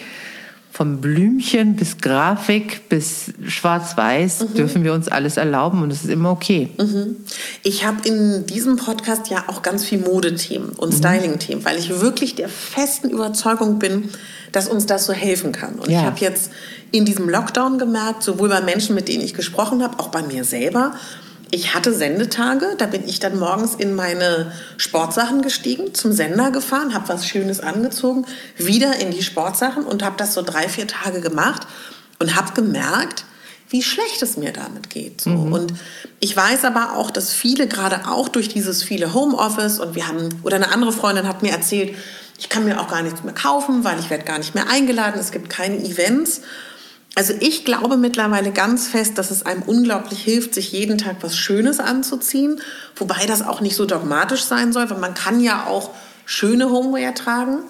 Speaker 2: von Blümchen bis Grafik bis Schwarz-Weiß mhm. dürfen wir uns alles erlauben und es ist immer okay.
Speaker 1: Mhm. Ich habe in diesem Podcast ja auch ganz viel Modethemen und mhm. Styling-Themen, weil ich wirklich der festen Überzeugung bin, dass uns das so helfen kann. Und ja. ich habe jetzt in diesem Lockdown gemerkt, sowohl bei Menschen, mit denen ich gesprochen habe, auch bei mir selber, ich hatte Sendetage, da bin ich dann morgens in meine Sportsachen gestiegen, zum Sender gefahren, habe was Schönes angezogen, wieder in die Sportsachen und habe das so drei, vier Tage gemacht und habe gemerkt, wie schlecht es mir damit geht. So. Mhm. Und ich weiß aber auch, dass viele, gerade auch durch dieses viele Homeoffice, und wir haben, oder eine andere Freundin hat mir erzählt, ich kann mir auch gar nichts mehr kaufen, weil ich werde gar nicht mehr eingeladen, es gibt keine Events. Also ich glaube mittlerweile ganz fest, dass es einem unglaublich hilft, sich jeden Tag was Schönes anzuziehen. Wobei das auch nicht so dogmatisch sein soll, weil man kann ja auch schöne Homeware tragen.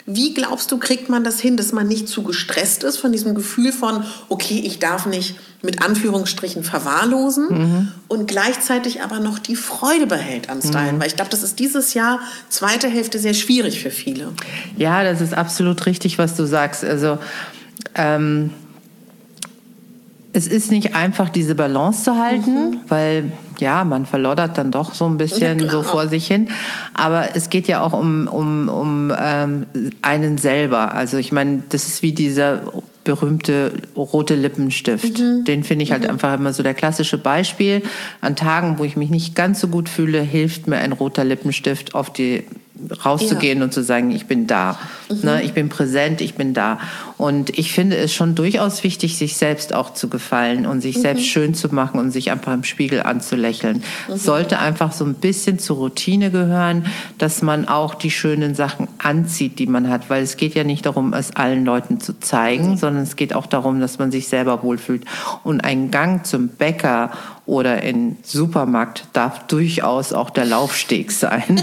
Speaker 1: Wie glaubst du, kriegt man das hin, dass man nicht zu gestresst ist von diesem Gefühl von, okay, ich darf nicht mit Anführungsstrichen verwahrlosen mhm. und gleichzeitig aber noch die Freude behält an Stylen? Mhm. Weil ich glaube, das ist dieses Jahr, zweite Hälfte, sehr schwierig für viele.
Speaker 2: Ja, das ist absolut richtig, was du sagst. Also ähm, es ist nicht einfach, diese Balance zu halten, mhm. weil ja, man verloddert dann doch so ein bisschen ja, so vor sich hin. Aber es geht ja auch um, um, um ähm, einen selber. Also ich meine, das ist wie dieser berühmte rote Lippenstift. Mhm. Den finde ich halt mhm. einfach immer so der klassische Beispiel. An Tagen, wo ich mich nicht ganz so gut fühle, hilft mir ein roter Lippenstift auf die rauszugehen ja. und zu sagen, ich bin da, mhm. ne, ich bin präsent, ich bin da. Und ich finde es schon durchaus wichtig, sich selbst auch zu gefallen und sich mhm. selbst schön zu machen und sich einfach im Spiegel anzulächeln. Mhm. Sollte einfach so ein bisschen zur Routine gehören, dass man auch die schönen Sachen anzieht, die man hat, weil es geht ja nicht darum, es allen Leuten zu zeigen, mhm. sondern es geht auch darum, dass man sich selber wohlfühlt. Und ein Gang zum Bäcker oder in den Supermarkt darf durchaus auch der Laufsteg sein.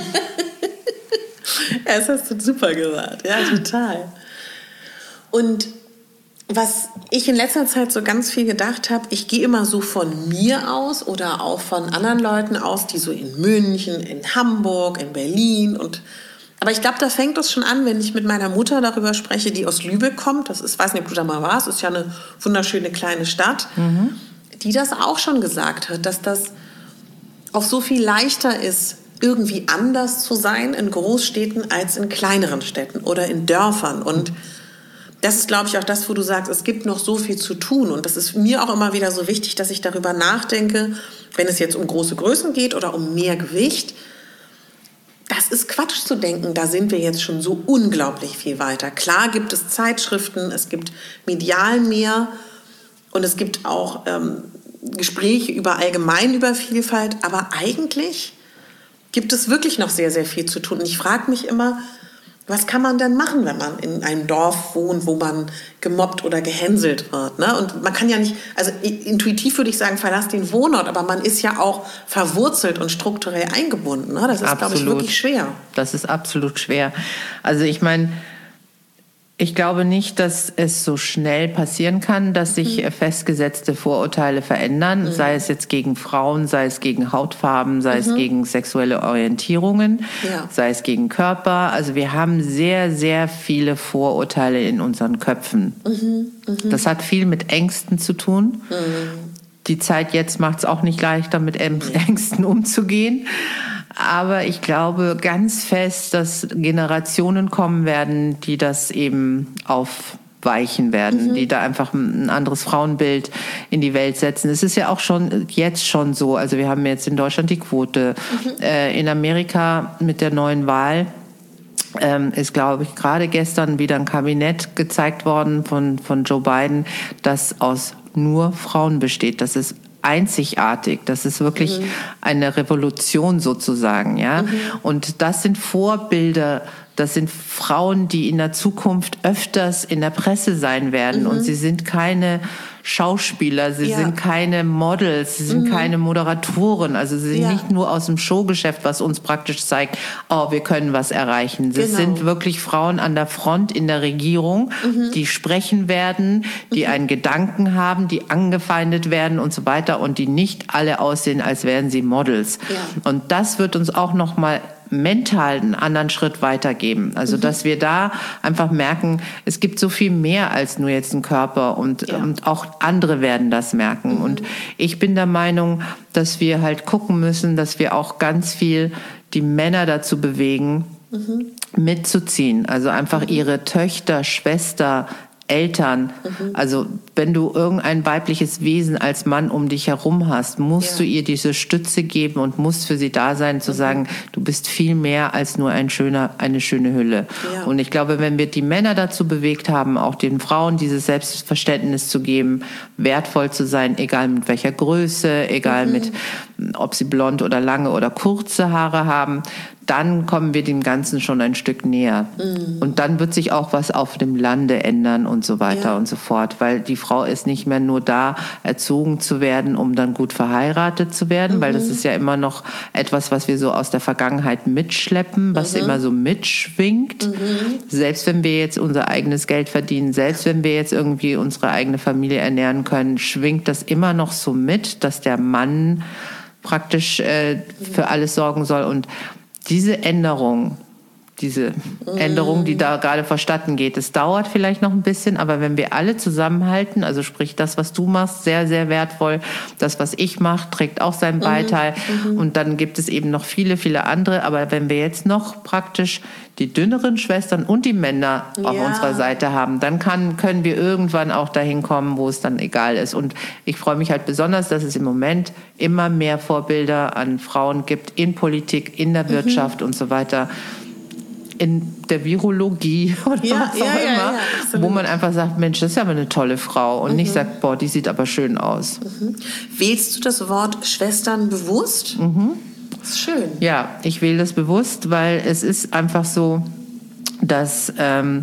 Speaker 1: Das hast du super gesagt, ja, total. Und was ich in letzter Zeit so ganz viel gedacht habe, ich gehe immer so von mir aus oder auch von anderen Leuten aus, die so in München, in Hamburg, in Berlin und aber ich glaube, da fängt es schon an, wenn ich mit meiner Mutter darüber spreche, die aus Lübeck kommt. Das ist, weiß nicht, ob du da mal warst, ist ja eine wunderschöne kleine Stadt, mhm. die das auch schon gesagt hat, dass das auch so viel leichter ist, irgendwie anders zu sein in Großstädten als in kleineren Städten oder in Dörfern. Und das ist, glaube ich, auch das, wo du sagst, es gibt noch so viel zu tun. Und das ist mir auch immer wieder so wichtig, dass ich darüber nachdenke, wenn es jetzt um große Größen geht oder um mehr Gewicht. Das ist Quatsch zu denken, da sind wir jetzt schon so unglaublich viel weiter. Klar gibt es Zeitschriften, es gibt medial mehr und es gibt auch ähm, Gespräche über allgemein über Vielfalt. Aber eigentlich gibt es wirklich noch sehr, sehr viel zu tun. Und ich frage mich immer, was kann man denn machen, wenn man in einem Dorf wohnt, wo man gemobbt oder gehänselt wird? Ne? Und man kann ja nicht, also intuitiv würde ich sagen, verlass den Wohnort, aber man ist ja auch verwurzelt und strukturell eingebunden. Ne? Das ist, glaube ich, wirklich schwer.
Speaker 2: Das ist absolut schwer. Also ich meine, ich glaube nicht, dass es so schnell passieren kann, dass sich mhm. festgesetzte Vorurteile verändern, mhm. sei es jetzt gegen Frauen, sei es gegen Hautfarben, sei mhm. es gegen sexuelle Orientierungen, ja. sei es gegen Körper. Also wir haben sehr, sehr viele Vorurteile in unseren Köpfen. Mhm. Mhm. Das hat viel mit Ängsten zu tun. Mhm. Die Zeit jetzt macht es auch nicht leichter, mit Ängsten umzugehen. Aber ich glaube ganz fest, dass Generationen kommen werden, die das eben aufweichen werden, mhm. die da einfach ein anderes Frauenbild in die Welt setzen. Es ist ja auch schon jetzt schon so. Also wir haben jetzt in Deutschland die Quote. Mhm. Äh, in Amerika mit der neuen Wahl ähm, ist, glaube ich, gerade gestern wieder ein Kabinett gezeigt worden von, von Joe Biden, das aus nur Frauen besteht. Das ist einzigartig. Das ist wirklich mhm. eine Revolution sozusagen, ja. Mhm. Und das sind Vorbilder. Das sind Frauen, die in der Zukunft öfters in der Presse sein werden. Mhm. Und sie sind keine Schauspieler, sie ja. sind keine Models, sie sind mhm. keine Moderatoren. Also sie sind ja. nicht nur aus dem Showgeschäft, was uns praktisch zeigt, oh, wir können was erreichen. Sie genau. sind wirklich Frauen an der Front in der Regierung, mhm. die sprechen werden, die mhm. einen Gedanken haben, die angefeindet werden und so weiter und die nicht alle aussehen, als wären sie Models. Ja. Und das wird uns auch noch mal mental einen anderen Schritt weitergeben. Also, mhm. dass wir da einfach merken, es gibt so viel mehr als nur jetzt einen Körper und, ja. und auch andere werden das merken. Mhm. Und ich bin der Meinung, dass wir halt gucken müssen, dass wir auch ganz viel die Männer dazu bewegen, mhm. mitzuziehen. Also einfach mhm. ihre Töchter, Schwester, Eltern, mhm. also wenn du irgendein weibliches Wesen als Mann um dich herum hast, musst ja. du ihr diese Stütze geben und musst für sie da sein, zu mhm. sagen, du bist viel mehr als nur ein schöner, eine schöne Hülle. Ja. Und ich glaube, wenn wir die Männer dazu bewegt haben, auch den Frauen dieses Selbstverständnis zu geben, wertvoll zu sein, egal mit welcher Größe, egal mhm. mit, ob sie blond oder lange oder kurze Haare haben, dann kommen wir dem Ganzen schon ein Stück näher. Mhm. Und dann wird sich auch was auf dem Lande ändern und so weiter ja. und so fort. Weil die Frau ist nicht mehr nur da, erzogen zu werden, um dann gut verheiratet zu werden. Mhm. Weil das ist ja immer noch etwas, was wir so aus der Vergangenheit mitschleppen, was mhm. immer so mitschwingt. Mhm. Selbst wenn wir jetzt unser eigenes Geld verdienen, selbst wenn wir jetzt irgendwie unsere eigene Familie ernähren können, schwingt das immer noch so mit, dass der Mann praktisch äh, für alles sorgen soll. Und diese Änderung, diese mm. Änderung, die da gerade vonstatten geht, es dauert vielleicht noch ein bisschen, aber wenn wir alle zusammenhalten, also sprich das, was du machst, sehr, sehr wertvoll, das, was ich mache, trägt auch seinen Beitrag mm-hmm. und dann gibt es eben noch viele, viele andere, aber wenn wir jetzt noch praktisch die dünneren Schwestern und die Männer ja. auf unserer Seite haben, dann kann, können wir irgendwann auch dahin kommen, wo es dann egal ist. Und ich freue mich halt besonders, dass es im Moment immer mehr Vorbilder an Frauen gibt in Politik, in der Wirtschaft mhm. und so weiter, in der Virologie oder
Speaker 1: ja,
Speaker 2: was auch
Speaker 1: ja,
Speaker 2: immer,
Speaker 1: ja, ja,
Speaker 2: wo man einfach sagt, Mensch, das ist ja aber eine tolle Frau und mhm. nicht sagt, boah, die sieht aber schön aus.
Speaker 1: Mhm. Wählst du das Wort Schwestern bewusst?
Speaker 2: Mhm.
Speaker 1: Das ist schön.
Speaker 2: Ja, ich wähle das bewusst, weil es ist einfach so, dass ähm,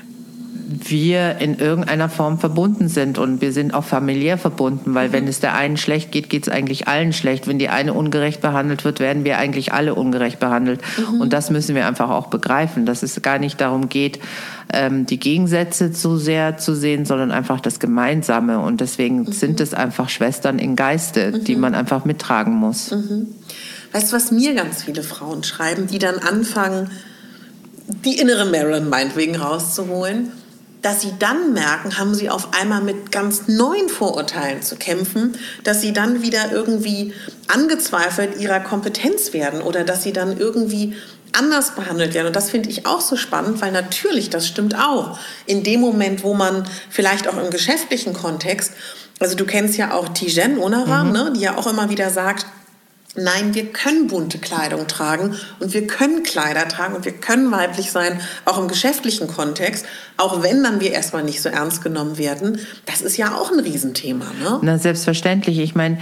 Speaker 2: wir in irgendeiner Form verbunden sind und wir sind auch familiär verbunden, weil mhm. wenn es der einen schlecht geht, geht es eigentlich allen schlecht. Wenn die eine ungerecht behandelt wird, werden wir eigentlich alle ungerecht behandelt. Mhm. Und das müssen wir einfach auch begreifen, dass es gar nicht darum geht, ähm, die Gegensätze so sehr zu sehen, sondern einfach das Gemeinsame. Und deswegen mhm. sind es einfach Schwestern im Geiste, mhm. die man einfach mittragen muss.
Speaker 1: Mhm. Weißt du, was mir ganz viele Frauen schreiben, die dann anfangen, die innere Marilyn meinetwegen rauszuholen, dass sie dann merken, haben sie auf einmal mit ganz neuen Vorurteilen zu kämpfen, dass sie dann wieder irgendwie angezweifelt ihrer Kompetenz werden oder dass sie dann irgendwie anders behandelt werden. Und das finde ich auch so spannend, weil natürlich, das stimmt auch, in dem Moment, wo man vielleicht auch im geschäftlichen Kontext, also du kennst ja auch Tijen Onaran, mhm. ne, die ja auch immer wieder sagt, nein, wir können bunte Kleidung tragen und wir können Kleider tragen und wir können weiblich sein, auch im geschäftlichen Kontext, auch wenn dann wir erstmal nicht so ernst genommen werden. Das ist ja auch ein Riesenthema, ne?
Speaker 2: Na, selbstverständlich. Ich meine,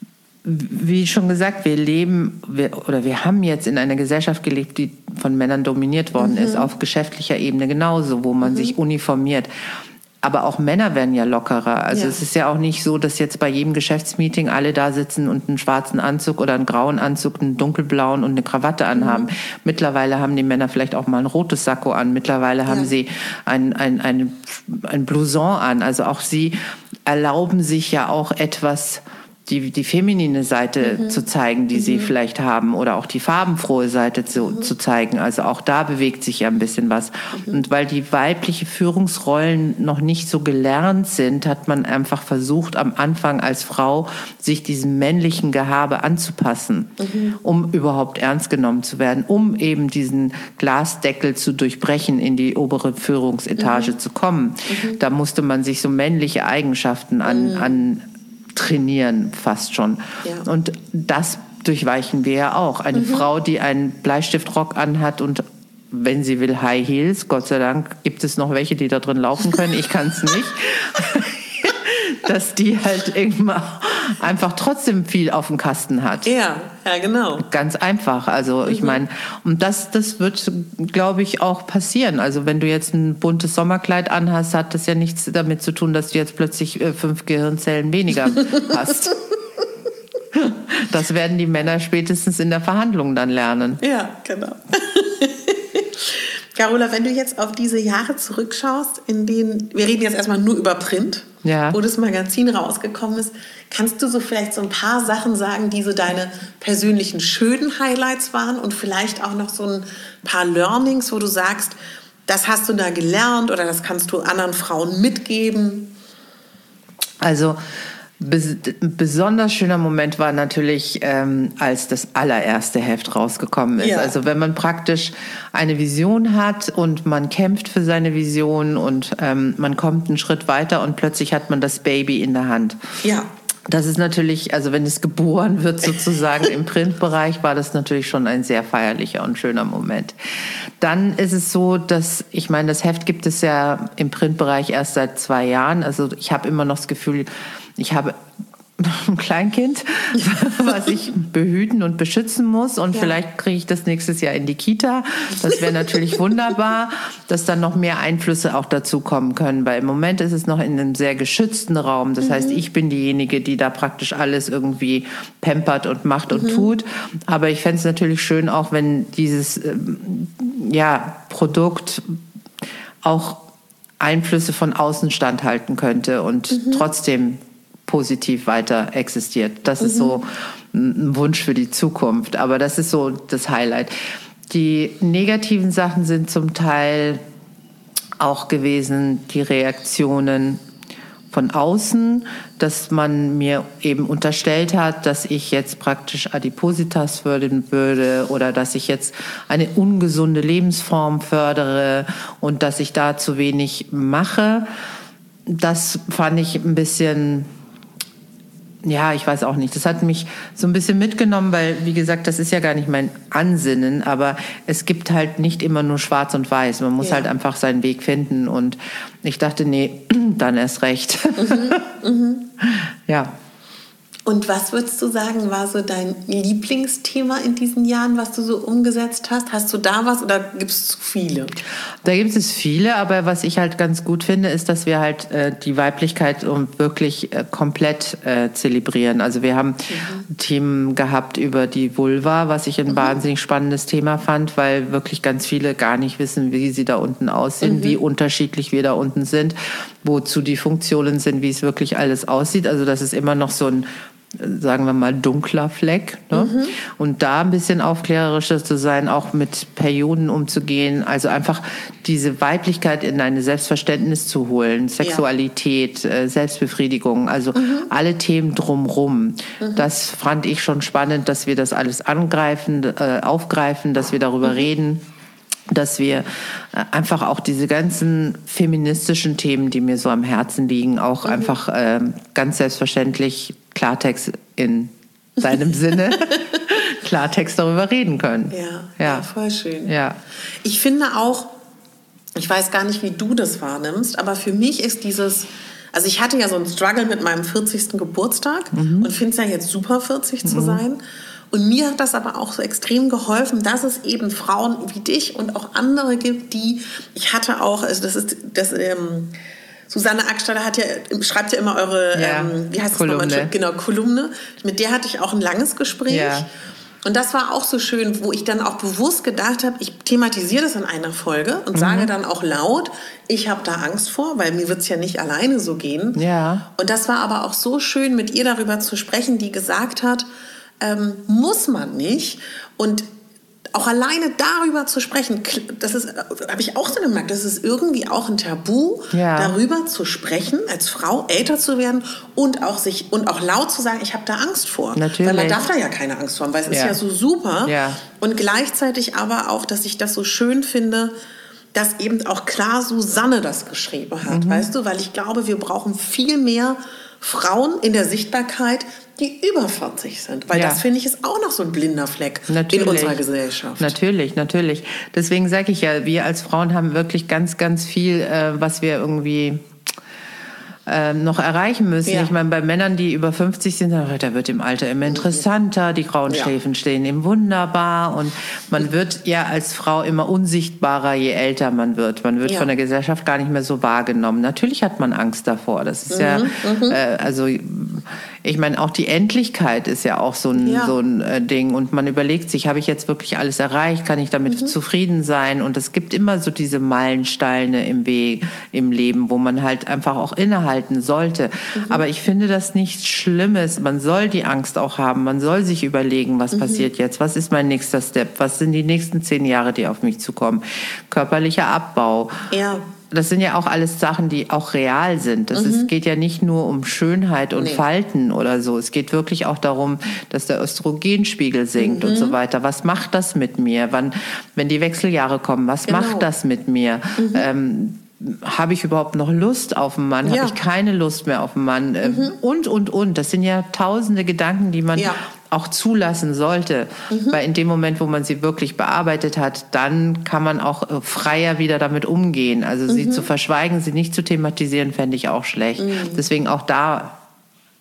Speaker 2: wie schon gesagt, wir leben wir, oder wir haben jetzt in einer Gesellschaft gelebt, die von Männern dominiert worden mhm. ist, auf geschäftlicher Ebene genauso, wo man mhm. sich uniformiert. Aber auch Männer werden ja lockerer. Also ja. es ist ja auch nicht so, dass jetzt bei jedem Geschäftsmeeting alle da sitzen und einen schwarzen Anzug oder einen grauen Anzug, einen dunkelblauen und eine Krawatte anhaben. Mhm. Mittlerweile haben die Männer vielleicht auch mal ein rotes Sakko an. Mittlerweile haben ja. sie ein, ein, ein, ein Blouson an. Also auch sie erlauben sich ja auch etwas, die, die feminine Seite mhm. zu zeigen, die mhm. sie vielleicht haben, oder auch die farbenfrohe Seite zu, mhm. zu zeigen. Also auch da bewegt sich ja ein bisschen was. Mhm. Und weil die weibliche Führungsrollen noch nicht so gelernt sind, hat man einfach versucht, am Anfang als Frau sich diesem männlichen Gehabe anzupassen, mhm. um überhaupt ernst genommen zu werden, um eben diesen Glasdeckel zu durchbrechen, in die obere Führungsetage mhm. zu kommen. Mhm. Da musste man sich so männliche Eigenschaften an, mhm. an trainieren fast schon. Ja. Und das durchweichen wir ja auch. Eine mhm. Frau, die einen Bleistiftrock anhat und, wenn sie will, High Heels, Gott sei Dank gibt es noch welche, die da drin laufen können, ich kann es nicht, dass die halt irgendwann einfach trotzdem viel auf dem Kasten hat.
Speaker 1: Ja, ja, genau.
Speaker 2: Ganz einfach. Also mhm. ich meine, und das, das wird, glaube ich, auch passieren. Also wenn du jetzt ein buntes Sommerkleid anhast, hat das ja nichts damit zu tun, dass du jetzt plötzlich äh, fünf Gehirnzellen weniger hast. Das werden die Männer spätestens in der Verhandlung dann lernen.
Speaker 1: Ja, genau. Carola, wenn du jetzt auf diese Jahre zurückschaust, in denen, wir reden jetzt erstmal nur über Print, ja. wo das Magazin rausgekommen ist, kannst du so vielleicht so ein paar Sachen sagen, die so deine persönlichen schönen Highlights waren und vielleicht auch noch so ein paar Learnings, wo du sagst, das hast du da gelernt oder das kannst du anderen Frauen mitgeben?
Speaker 2: Also Bes- ein besonders schöner Moment war natürlich, ähm, als das allererste Heft rausgekommen ist. Ja. Also wenn man praktisch eine Vision hat und man kämpft für seine Vision und ähm, man kommt einen Schritt weiter und plötzlich hat man das Baby in der Hand.
Speaker 1: Ja.
Speaker 2: Das ist natürlich, also wenn es geboren wird sozusagen im Printbereich, war das natürlich schon ein sehr feierlicher und schöner Moment. Dann ist es so, dass, ich meine, das Heft gibt es ja im Printbereich erst seit zwei Jahren. Also ich habe immer noch das Gefühl, ich habe ein Kleinkind, was ich behüten und beschützen muss. Und ja. vielleicht kriege ich das nächstes Jahr in die Kita. Das wäre natürlich wunderbar, dass dann noch mehr Einflüsse auch dazu kommen können. Weil im Moment ist es noch in einem sehr geschützten Raum. Das mhm. heißt, ich bin diejenige, die da praktisch alles irgendwie pampert und macht und mhm. tut. Aber ich fände es natürlich schön, auch wenn dieses ähm, ja, Produkt auch Einflüsse von außen standhalten könnte und mhm. trotzdem positiv weiter existiert. Das mhm. ist so ein Wunsch für die Zukunft. Aber das ist so das Highlight. Die negativen Sachen sind zum Teil auch gewesen, die Reaktionen von außen, dass man mir eben unterstellt hat, dass ich jetzt praktisch Adipositas fördern würde oder dass ich jetzt eine ungesunde Lebensform fördere und dass ich da zu wenig mache. Das fand ich ein bisschen... Ja, ich weiß auch nicht. Das hat mich so ein bisschen mitgenommen, weil, wie gesagt, das ist ja gar nicht mein Ansinnen, aber es gibt halt nicht immer nur schwarz und weiß. Man muss ja. halt einfach seinen Weg finden und ich dachte, nee, dann erst recht. Mhm, mhm. Ja.
Speaker 1: Und was würdest du sagen, war so dein Lieblingsthema in diesen Jahren, was du so umgesetzt hast? Hast du da was oder gibt es zu viele?
Speaker 2: Da gibt es viele, aber was ich halt ganz gut finde, ist, dass wir halt äh, die Weiblichkeit wirklich äh, komplett äh, zelebrieren. Also wir haben mhm. Themen gehabt über die Vulva, was ich ein mhm. wahnsinnig spannendes Thema fand, weil wirklich ganz viele gar nicht wissen, wie sie da unten aussehen, mhm. wie unterschiedlich wir da unten sind, wozu die Funktionen sind, wie es wirklich alles aussieht. Also das ist immer noch so ein, sagen wir mal, dunkler Fleck. Ne? Mhm. Und da ein bisschen aufklärerischer zu sein, auch mit Perioden umzugehen. Also einfach diese Weiblichkeit in ein Selbstverständnis zu holen. Sexualität, ja. Selbstbefriedigung, also mhm. alle Themen drumrum. Mhm. Das fand ich schon spannend, dass wir das alles angreifen, äh, aufgreifen, dass wir darüber mhm. reden. Dass wir einfach auch diese ganzen feministischen Themen, die mir so am Herzen liegen, auch mhm. einfach äh, ganz selbstverständlich Klartext in seinem Sinne Klartext darüber reden können.
Speaker 1: Ja, ja. ja, voll schön.
Speaker 2: Ja.
Speaker 1: Ich finde auch, ich weiß gar nicht, wie du das wahrnimmst, aber für mich ist dieses, also ich hatte ja so einen Struggle mit meinem vierzigsten Geburtstag mhm. und finde es ja jetzt super, vierzig mhm. zu sein. Und mir hat das aber auch so extrem geholfen, dass es eben Frauen wie dich und auch andere gibt, die, ich hatte auch, also das ist, das, ähm, Susanne Ackstader hat ja, schreibt ja immer eure, ja, ähm, wie heißt
Speaker 2: Kolumne.
Speaker 1: das nochmal? Genau, Kolumne. Mit der hatte ich auch ein langes Gespräch. Ja. Und das war auch so schön, wo ich dann auch bewusst gedacht habe, ich thematisiere das in einer Folge und mhm. sage dann auch laut, ich habe da Angst vor, weil mir wird es ja nicht alleine so gehen.
Speaker 2: Ja.
Speaker 1: Und das war aber auch so schön, mit ihr darüber zu sprechen, die gesagt hat, ähm, muss man nicht. Und auch alleine darüber zu sprechen, das ist, habe ich auch so gemerkt, das ist irgendwie auch ein Tabu, ja. darüber zu sprechen, als Frau älter zu werden und auch sich und auch laut zu sagen, ich habe da Angst vor.
Speaker 2: Natürlich.
Speaker 1: Weil man darf da ja keine Angst vor haben, weil es ja. ist ja so super.
Speaker 2: Ja.
Speaker 1: Und gleichzeitig aber auch, dass ich das so schön finde, dass eben auch klar Susanne das geschrieben hat, mhm. weißt du, weil ich glaube, wir brauchen viel mehr Frauen in der Sichtbarkeit, die über vierzig sind. Weil ja. das, finde ich, ist auch noch so ein blinder Fleck natürlich. In unserer Gesellschaft.
Speaker 2: Natürlich, natürlich. Deswegen sage ich ja, wir als Frauen haben wirklich ganz, ganz viel, äh, was wir irgendwie äh, noch erreichen müssen. Ja. Ich meine, bei Männern, die über fünfzig sind, da wird im Alter immer interessanter, die grauen ja. Schläfen stehen ihm wunderbar und man wird ja als Frau immer unsichtbarer, je älter man wird. Man wird ja. von der Gesellschaft gar nicht mehr so wahrgenommen. Natürlich hat man Angst davor. Das ist mhm. ja, mhm. Äh, also ich meine, auch die Endlichkeit ist ja auch so ein, ja. so ein äh, Ding. Und man überlegt sich, habe ich jetzt wirklich alles erreicht? Kann ich damit mhm. zufrieden sein? Und es gibt immer so diese Meilensteine im Weg, im Leben, wo man halt einfach auch innehalten sollte. Mhm. Aber ich finde das nichts Schlimmes. Man soll die Angst auch haben. Man soll sich überlegen, was mhm. passiert jetzt? Was ist mein nächster Step? Was sind die nächsten zehn Jahre, die auf mich zukommen? Körperlicher Abbau.
Speaker 1: Ja.
Speaker 2: Das sind ja auch alles Sachen, die auch real sind. Es mhm. geht ja nicht nur um Schönheit und nee. Falten oder so. Es geht wirklich auch darum, dass der Östrogenspiegel sinkt mhm. und so weiter. Was macht das mit mir? Wann, wenn die Wechseljahre kommen, was genau. macht das mit mir? Mhm. Ähm, habe ich überhaupt noch Lust auf einen Mann? Ja. Habe ich keine Lust mehr auf einen Mann? Mhm. Und, und, und. Das sind ja tausende Gedanken, die man ja. auch zulassen sollte. Mhm. Weil in dem Moment, wo man sie wirklich bearbeitet hat, dann kann man auch freier wieder damit umgehen. Also mhm. sie zu verschweigen, sie nicht zu thematisieren, fände ich auch schlecht. Mhm. Deswegen auch da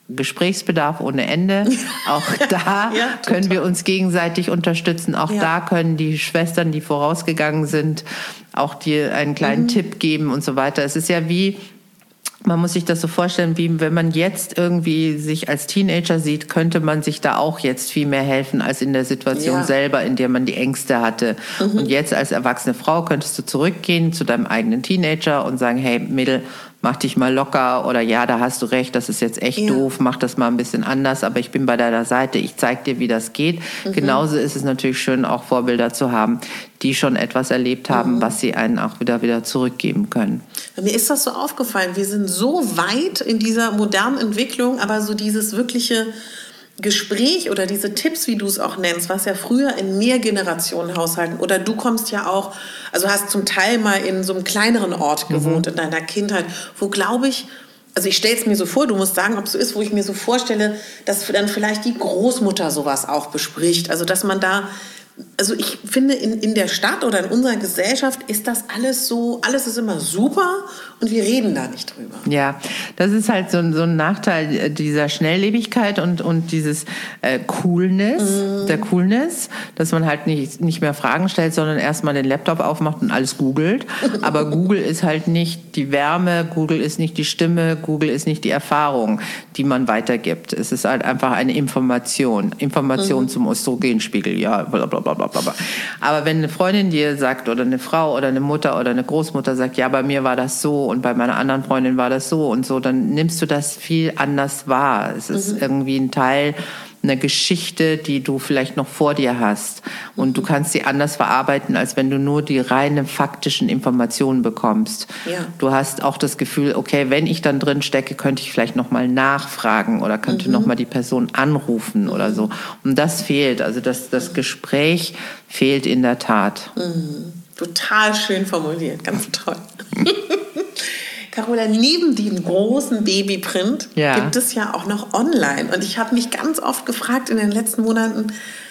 Speaker 2: Gesprächsbedarf ohne Ende. Auch da ja, können wir uns gegenseitig unterstützen. Auch ja. da können die Schwestern, die vorausgegangen sind, auch dir einen kleinen mhm. Tipp geben und so weiter. Es ist ja wie, man muss sich das so vorstellen, wie wenn man jetzt irgendwie sich als Teenager sieht, könnte man sich da auch jetzt viel mehr helfen als in der Situation ja. selber, in der man die Ängste hatte. Mhm. Und jetzt als erwachsene Frau könntest du zurückgehen zu deinem eigenen Teenager und sagen, hey Mädel, mach dich mal locker oder ja, da hast du recht, das ist jetzt echt ja. doof, mach das mal ein bisschen anders, aber ich bin bei deiner Seite, ich zeig dir, wie das geht. Mhm. Genauso ist es natürlich schön, auch Vorbilder zu haben, die schon etwas erlebt haben, mhm. was sie einen auch wieder wieder zurückgeben können.
Speaker 1: Mir ist das so aufgefallen, wir sind so weit in dieser modernen Entwicklung, aber so dieses wirkliche Gespräch oder diese Tipps, wie du es auch nennst, was ja früher in Mehrgenerationenhaushalten oder du kommst ja auch, also hast zum Teil mal in so einem kleineren Ort gewohnt mhm. in deiner Kindheit, wo glaube ich, also ich stelle es mir so vor, du musst sagen, ob es so ist, wo ich mir so vorstelle, dass dann vielleicht die Großmutter sowas auch bespricht, also dass man da, also ich finde, in, in der Stadt oder in unserer Gesellschaft ist das alles so, alles ist immer super und wir reden da nicht drüber.
Speaker 2: Ja, das ist halt so, so ein Nachteil dieser Schnelllebigkeit und, und dieses äh, Coolness, mm. der Coolness, dass man halt nicht, nicht mehr Fragen stellt, sondern erstmal den Laptop aufmacht und alles googelt. Aber Google ist halt nicht die Wärme, Google ist nicht die Stimme, Google ist nicht die Erfahrung, die man weitergibt. Es ist halt einfach eine Information. Information mm. zum Östrogenspiegel, ja, blablabla. Blablabla. Aber wenn eine Freundin dir sagt oder eine Frau oder eine Mutter oder eine Großmutter sagt, ja, bei mir war das so und bei meiner anderen Freundin war das so und so, dann nimmst du das viel anders wahr. Es ist mhm. irgendwie ein Teil einer Geschichte, die du vielleicht noch vor dir hast. Und mhm. du kannst sie anders verarbeiten, als wenn du nur die reinen faktischen Informationen bekommst. Ja. Du hast auch das Gefühl, okay, wenn ich dann drin stecke, könnte ich vielleicht noch mal nachfragen oder könnte mhm. noch mal die Person anrufen mhm. oder so. Und das fehlt. Also das, das Gespräch fehlt in der Tat.
Speaker 1: Mhm. Total schön formuliert. Ganz toll. Carola, neben dem großen Babyprint ja. gibt es ja auch noch online. Und ich habe mich ganz oft gefragt in den letzten Monaten,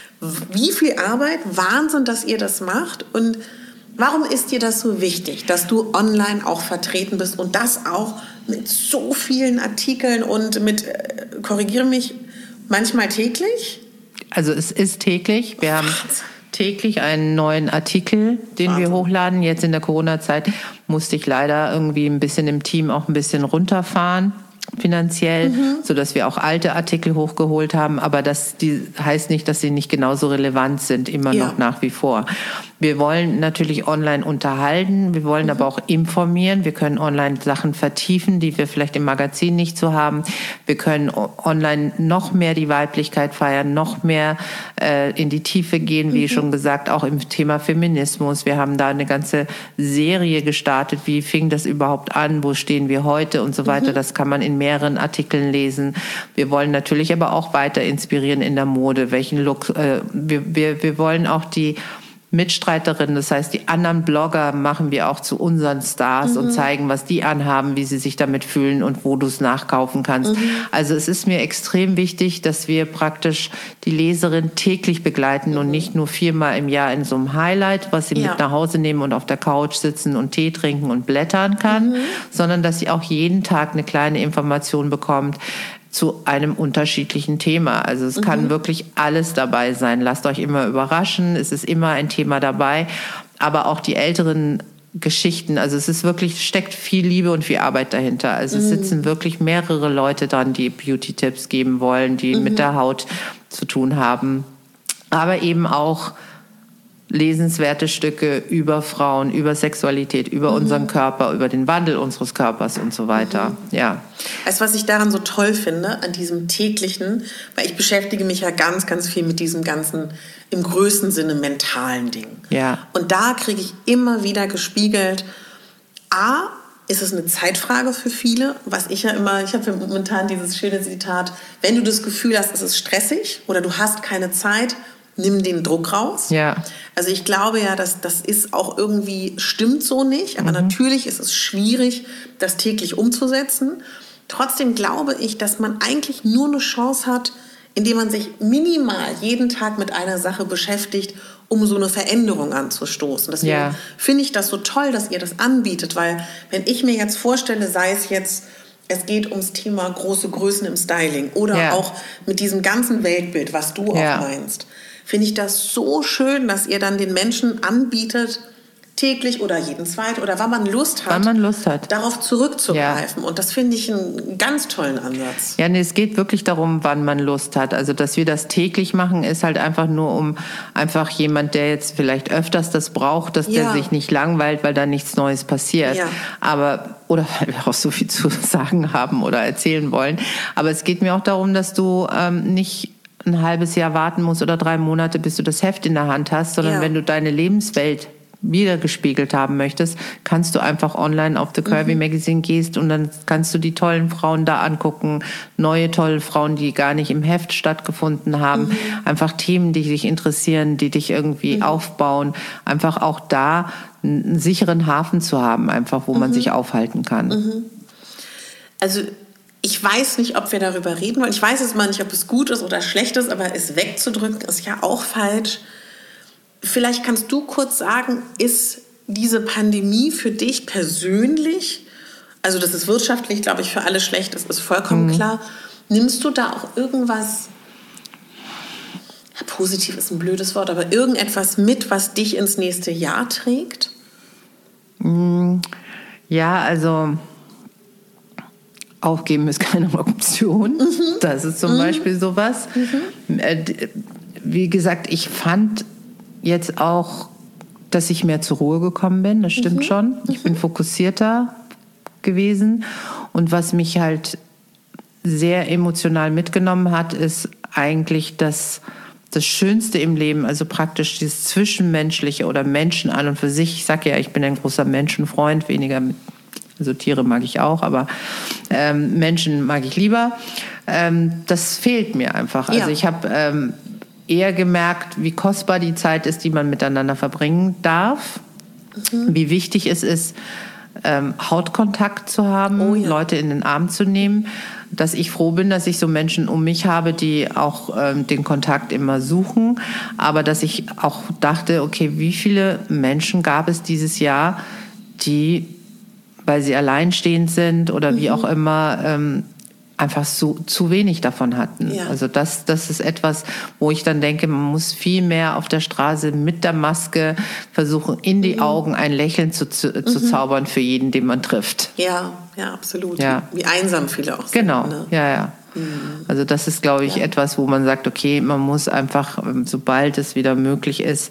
Speaker 1: wie viel Arbeit, Wahnsinn, dass ihr das macht. Und warum ist dir das so wichtig, dass du online auch vertreten bist und das auch mit so vielen Artikeln und mit, äh, korrigiere mich, manchmal täglich?
Speaker 2: Also es ist täglich. Wir haben täglich einen neuen Artikel, den Wahnsinn. wir hochladen. Jetzt in der Corona-Zeit musste ich leider irgendwie ein bisschen im Team auch ein bisschen runterfahren, finanziell, mhm. sodass wir auch alte Artikel hochgeholt haben. Aber das die heißt nicht, dass sie nicht genauso relevant sind, immer ja. noch nach wie vor. Wir wollen natürlich online unterhalten, wir wollen mhm. aber auch informieren. Wir können online Sachen vertiefen, die wir vielleicht im Magazin nicht so haben. Wir können online noch mehr die Weiblichkeit feiern, noch mehr äh, in die Tiefe gehen, wie mhm. schon gesagt, auch im Thema Feminismus. Wir haben da eine ganze Serie gestartet. Wie fing das überhaupt an? Wo stehen wir heute? Und so weiter. Mhm. Das kann man in mehreren Artikeln lesen. Wir wollen natürlich aber auch weiter inspirieren in der Mode. Welchen Look? Äh, wir, wir, wir wollen auch die Mitstreiterinnen, das heißt, die anderen Blogger machen wir auch zu unseren Stars mhm. und zeigen, was die anhaben, wie sie sich damit fühlen und wo du es nachkaufen kannst. Mhm. Also es ist mir extrem wichtig, dass wir praktisch die Leserin täglich begleiten mhm. und nicht nur viermal im Jahr in so einem Highlight, was sie ja. mit nach Hause nehmen und auf der Couch sitzen und Tee trinken und blättern kann, mhm. sondern dass sie auch jeden Tag eine kleine Information bekommt zu einem unterschiedlichen Thema. Also es mhm. kann wirklich alles dabei sein. Lasst euch immer überraschen. Es ist immer ein Thema dabei. Aber auch die älteren Geschichten. Also es ist wirklich, steckt viel Liebe und viel Arbeit dahinter. Also mhm. es sitzen wirklich mehrere Leute dran, die Beauty-Tipps geben wollen, die mhm. mit der Haut zu tun haben. Aber eben auch lesenswerte Stücke über Frauen, über Sexualität, über mhm. unseren Körper, über den Wandel unseres Körpers und so weiter. Mhm. Ja.
Speaker 1: Weißt du, was ich daran so toll finde, an diesem täglichen, weil ich beschäftige mich ja ganz, ganz viel mit diesem ganzen, im größten Sinne mentalen Ding.
Speaker 2: Ja.
Speaker 1: Und da kriege ich immer wieder gespiegelt, A, ist es eine Zeitfrage für viele, was ich ja immer, ich habe ja momentan dieses schöne Zitat, wenn du das Gefühl hast, es ist stressig oder du hast keine Zeit, nimm den Druck raus.
Speaker 2: Ja.
Speaker 1: Also ich glaube ja, dass das ist auch irgendwie, stimmt so nicht, aber mhm. natürlich ist es schwierig, das täglich umzusetzen. Trotzdem glaube ich, dass man eigentlich nur eine Chance hat, indem man sich minimal jeden Tag mit einer Sache beschäftigt, um so eine Veränderung anzustoßen. Deswegen ja. finde ich das so toll, dass ihr das anbietet, weil wenn ich mir jetzt vorstelle, sei es jetzt es geht ums Thema große Größen im Styling oder
Speaker 2: ja.
Speaker 1: auch mit diesem ganzen Weltbild, was du
Speaker 2: ja.
Speaker 1: auch meinst, finde ich das so schön, dass ihr dann den Menschen anbietet, täglich oder jeden zweiten oder wann man Lust hat,
Speaker 2: wann man Lust hat.
Speaker 1: darauf zurückzugreifen. Ja. Und das finde ich einen ganz tollen Ansatz.
Speaker 2: Ja, nee, es geht wirklich darum, wann man Lust hat. Also, dass wir das täglich machen, ist halt einfach nur, um einfach jemand, der jetzt vielleicht öfters das braucht, dass ja. der sich nicht langweilt, weil da nichts Neues passiert. Ja. Aber, oder weil wir auch so viel zu sagen haben oder erzählen wollen. Aber es geht mir auch darum, dass du ähm, nicht ein halbes Jahr warten musst oder drei Monate, bis du das Heft in der Hand hast, sondern ja. wenn du deine Lebenswelt wiedergespiegelt haben möchtest, kannst du einfach online auf The Curvy mhm. Magazine gehst und dann kannst du die tollen Frauen da angucken, neue tolle Frauen, die gar nicht im Heft stattgefunden haben, mhm. einfach Themen, die dich interessieren, die dich irgendwie mhm. aufbauen, einfach auch da einen sicheren Hafen zu haben, einfach wo mhm. man sich aufhalten kann.
Speaker 1: Mhm. Also ich weiß nicht, ob wir darüber reden wollen. Ich weiß jetzt mal nicht, ob es gut ist oder schlecht ist, aber es wegzudrücken ist ja auch falsch. Vielleicht kannst du kurz sagen, ist diese Pandemie für dich persönlich, also dass es wirtschaftlich, glaube ich, für alle schlecht ist, ist vollkommen mhm. klar. Nimmst du da auch irgendwas, ja, positiv ist ein blödes Wort, aber irgendetwas mit, was dich ins nächste Jahr trägt?
Speaker 2: Ja, also aufgeben ist keine Option. Mhm. Das ist zum mhm. Beispiel sowas. Mhm. Wie gesagt, ich fand jetzt auch, dass ich mehr zur Ruhe gekommen bin, das stimmt mhm. schon. Ich bin fokussierter gewesen. Und was mich halt sehr emotional mitgenommen hat, ist eigentlich das, das Schönste im Leben, also praktisch dieses Zwischenmenschliche oder Menschen an und für sich. Ich sage ja, ich bin ein großer Menschenfreund, weniger mit, also Tiere mag ich auch, aber ähm, Menschen mag ich lieber. Ähm, das fehlt mir einfach. Also ja. ich habe ähm, eher gemerkt, wie kostbar die Zeit ist, die man miteinander verbringen darf. Mhm. Wie wichtig es ist, ähm, Hautkontakt zu haben, oh ja. Leute in den Arm zu nehmen. Dass ich froh bin, dass ich so Menschen um mich habe, die auch ähm, den Kontakt immer suchen. Aber dass ich auch dachte, okay, wie viele Menschen gab es dieses Jahr, die, weil sie alleinstehend sind oder mhm. wie auch immer, ähm, einfach so, zu wenig davon hatten. Ja. Also das, das ist etwas, wo ich dann denke, man muss viel mehr auf der Straße mit der Maske versuchen, in die mhm. Augen ein Lächeln zu, zu, mhm. zu zaubern für jeden, den man trifft.
Speaker 1: Ja, ja, absolut.
Speaker 2: Ja.
Speaker 1: Wie, wie einsam viele auch sind.
Speaker 2: Genau,
Speaker 1: ne?
Speaker 2: ja, ja. Mhm. Also das ist, glaube ich, ja. etwas, wo man sagt, okay, man muss einfach, sobald es wieder möglich ist,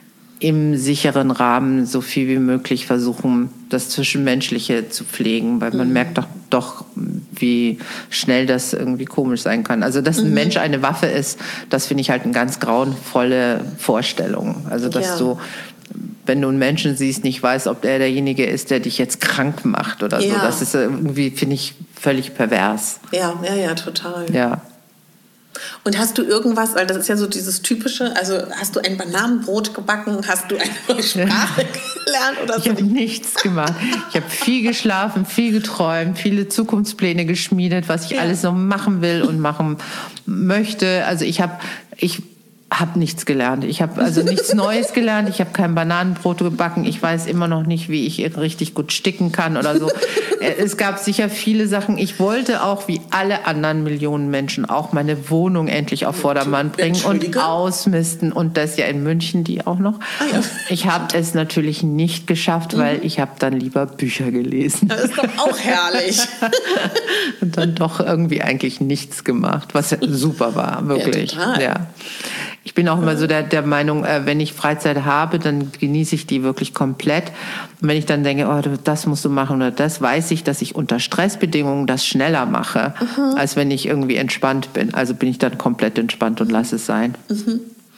Speaker 2: im sicheren Rahmen so viel wie möglich versuchen, das Zwischenmenschliche zu pflegen, weil man mhm. merkt doch, doch, wie schnell das irgendwie komisch sein kann. Also, dass ein mhm. Mensch eine Waffe ist, das finde ich halt eine ganz grauenvolle Vorstellung. Also, dass ja. du, wenn du einen Menschen siehst, nicht weißt, ob er derjenige ist, der dich jetzt krank macht oder ja. so. Das ist irgendwie, finde ich, völlig pervers.
Speaker 1: Ja, ja, ja, total.
Speaker 2: Ja.
Speaker 1: Und hast du irgendwas, weil das ist ja so dieses typische, also hast du ein Bananenbrot gebacken, hast du eine neue Sprache gelernt? Oder
Speaker 2: ich so? habe nichts gemacht. Ich habe viel geschlafen, viel geträumt, viele Zukunftspläne geschmiedet, was ich ja. alles noch machen will und machen möchte. Also ich habe, ich habe nichts gelernt. Ich habe also nichts Neues gelernt. Ich habe kein Bananenbrot gebacken. Ich weiß immer noch nicht, wie ich richtig gut sticken kann oder so. Es gab sicher viele Sachen. Ich wollte auch, wie alle anderen Millionen Menschen, auch meine Wohnung endlich auf Vordermann bringen und ausmisten. Und das ja in München, die auch noch. Ah, ja. Ich habe es natürlich nicht geschafft, weil mhm. ich habe dann lieber Bücher gelesen.
Speaker 1: Das ist doch auch herrlich.
Speaker 2: Und dann doch irgendwie eigentlich nichts gemacht, was super war, wirklich.
Speaker 1: Ja, total.
Speaker 2: Ja. Ich bin auch immer so der, der Meinung, äh, wenn ich Freizeit habe, dann genieße ich die wirklich komplett. Und wenn ich dann denke, oh, das musst du machen oder das, weiß ich, dass ich unter Stressbedingungen das schneller mache, mhm. als wenn ich irgendwie entspannt bin. Also bin ich dann komplett entspannt und lasse es sein.
Speaker 1: Mhm.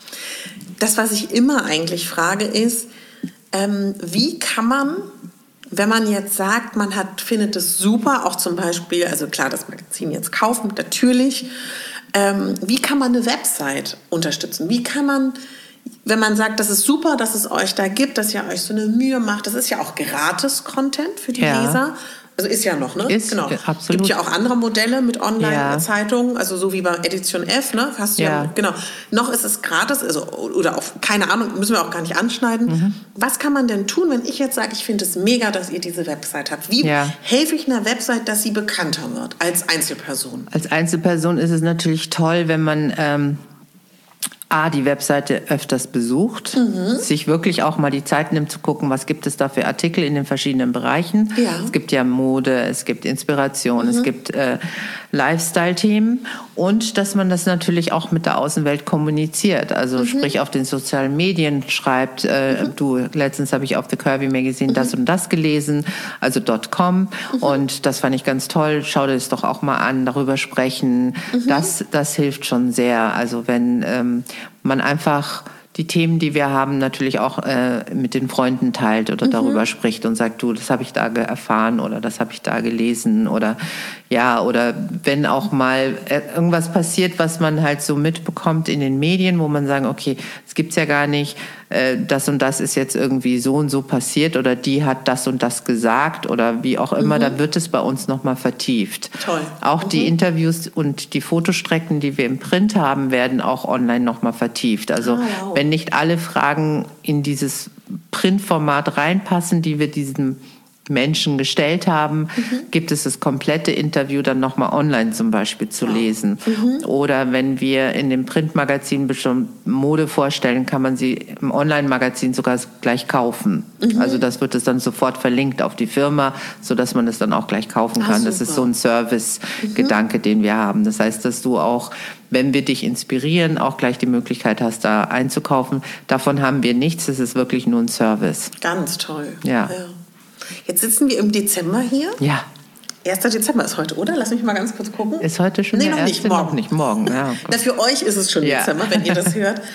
Speaker 1: Das, was ich immer eigentlich frage, ist, ähm, wie kann man, wenn man jetzt sagt, man hat, findet es super, auch zum Beispiel, also klar, das Magazin jetzt kaufen, natürlich, Ähm, wie kann man eine Website unterstützen? Wie kann man, wenn man sagt, das ist super, dass es euch da gibt, dass ihr euch so eine Mühe macht, das ist ja auch gratis Content für die
Speaker 2: ja.
Speaker 1: Leser. Also ist ja noch, ne?
Speaker 2: Ist,
Speaker 1: genau.
Speaker 2: absolut.
Speaker 1: Gibt ja auch andere Modelle mit Online-Zeitungen, ja. also so wie bei Edition F, ne? Hast du ja. ja, genau. Noch ist es gratis, also, oder auf, keine Ahnung, müssen wir auch gar nicht anschneiden. Mhm. Was kann man denn tun, wenn ich jetzt sage, ich finde es mega, dass ihr diese Website habt? Wie ja. helfe ich einer Website, dass sie bekannter wird als Einzelperson?
Speaker 2: Als Einzelperson ist es natürlich toll, wenn man ähm, A, die Webseite öfters besucht, mhm. sich wirklich auch mal die Zeit nimmt zu gucken, was gibt es da für Artikel in den verschiedenen Bereichen. Ja. Es gibt ja Mode, es gibt Inspiration, mhm. es gibt äh, Lifestyle-Themen und dass man das natürlich auch mit der Außenwelt kommuniziert. Also mhm. sprich auf den sozialen Medien schreibt, äh, mhm. du, letztens habe ich auf The Curvy Magazine mhm. das und das gelesen, also .com mhm. und das fand ich ganz toll, schau dir das doch auch mal an, darüber sprechen. Mhm. Das, das hilft schon sehr. Also wenn ähm, man einfach die Themen, die wir haben, natürlich auch äh, mit den Freunden teilt oder mhm. darüber spricht und sagt, du, das habe ich da erfahren oder das habe ich da gelesen oder ja, oder wenn auch mal irgendwas passiert, was man halt so mitbekommt in den Medien, wo man sagen, okay, das gibt's ja gar nicht, äh, das und das ist jetzt irgendwie so und so passiert oder die hat das und das gesagt oder wie auch immer, mhm. da wird es bei uns nochmal vertieft.
Speaker 1: Toll.
Speaker 2: Auch
Speaker 1: mhm.
Speaker 2: die Interviews und die Fotostrecken, die wir im Print haben, werden auch online nochmal vertieft. Also ah, wow. wenn nicht alle Fragen in dieses Printformat reinpassen, die wir diesem Menschen gestellt haben, mhm. gibt es das komplette Interview dann nochmal online zum Beispiel zu ja. lesen. Mhm. Oder wenn wir in dem Printmagazin bestimmt Mode vorstellen, kann man sie im Online-Magazin sogar gleich kaufen. Mhm. Also das wird es dann sofort verlinkt auf die Firma, sodass man es dann auch gleich kaufen kann. Ah, das ist so ein Service-Gedanke, mhm. den wir haben. Das heißt, dass du auch, wenn wir dich inspirieren, auch gleich die Möglichkeit hast, da einzukaufen. Davon haben wir nichts, das ist wirklich nur ein Service.
Speaker 1: Ganz toll.
Speaker 2: Ja.
Speaker 1: ja. Jetzt sitzen wir im Dezember hier.
Speaker 2: Ja.
Speaker 1: erster Dezember ist heute, oder? Lass mich mal ganz kurz gucken.
Speaker 2: Ist heute schon
Speaker 1: nee,
Speaker 2: der
Speaker 1: noch
Speaker 2: erste?
Speaker 1: Nicht, morgen.
Speaker 2: Noch nicht, morgen. Ja,
Speaker 1: Na, für euch ist es schon ja. Dezember, wenn ihr das hört.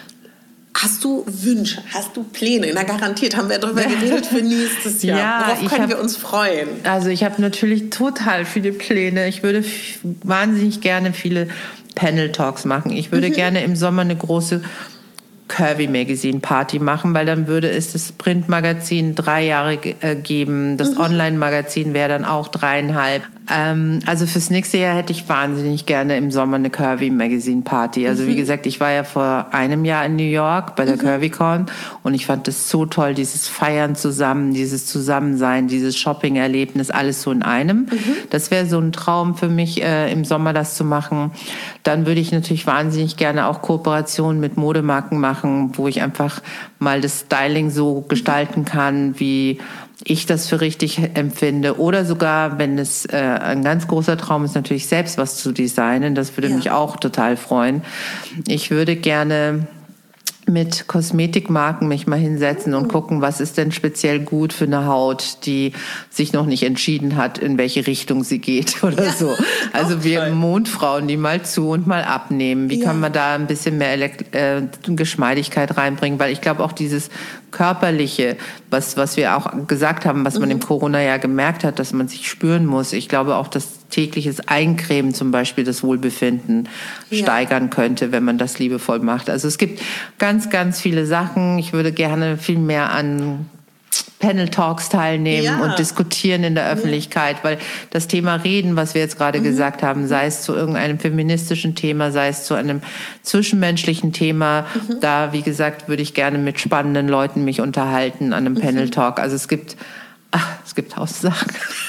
Speaker 1: Hast du Wünsche? Hast du Pläne? Na, garantiert haben wir darüber geredet für nächstes Jahr.
Speaker 2: Ja,
Speaker 1: Worauf können
Speaker 2: hab,
Speaker 1: wir uns freuen?
Speaker 2: Also ich habe natürlich total viele Pläne. Ich würde f- wahnsinnig gerne viele Panel-Talks machen. Ich würde mhm. gerne im Sommer eine große Curvy Magazine Party machen, weil dann würde es das Printmagazin drei Jahre äh, geben, das mhm. Online-Magazin wäre dann auch dreieinhalb. Ähm, also fürs nächste Jahr hätte ich wahnsinnig gerne im Sommer eine Curvy Magazine Party. Also mhm. wie gesagt, ich war ja vor einem Jahr in New York bei der mhm. CurvyCon und ich fand das so toll, dieses Feiern zusammen, dieses Zusammensein, dieses Shopping-Erlebnis, alles so in einem. Mhm. Das wäre so ein Traum für mich, äh, im Sommer das zu machen. Dann würde ich natürlich wahnsinnig gerne auch Kooperationen mit Modemarken machen, wo ich einfach mal das Styling so gestalten kann, wie ich das für richtig empfinde. Oder sogar, wenn es äh, ein ganz großer Traum ist, natürlich selbst was zu designen. Das würde ja. mich auch total freuen. Ich würde gerne mit Kosmetikmarken mich mal hinsetzen und gucken, was ist denn speziell gut für eine Haut, die sich noch nicht entschieden hat, in welche Richtung sie geht oder ja, so. Also wir toll. Mondfrauen, die mal zu und mal abnehmen. Wie ja. kann man da ein bisschen mehr Elekt- äh, Geschmeidigkeit reinbringen? Weil ich glaube auch dieses Körperliche, was, was wir auch gesagt haben, was man mhm. im Corona-Jahr gemerkt hat, dass man sich spüren muss. Ich glaube auch, dass tägliches Eincremen zum Beispiel das Wohlbefinden ja. steigern könnte, wenn man das liebevoll macht. Also es gibt ganz, ganz viele Sachen. Ich würde gerne viel mehr an Panel-Talks teilnehmen ja. und diskutieren in der Öffentlichkeit, ja. weil das Thema Reden, was wir jetzt gerade mhm. gesagt haben, sei es zu irgendeinem feministischen Thema, sei es zu einem zwischenmenschlichen Thema, mhm. da, wie gesagt, würde ich gerne mit spannenden Leuten mich unterhalten an einem mhm. Panel-Talk. Also es gibt, ach, es gibt tausend Sachen.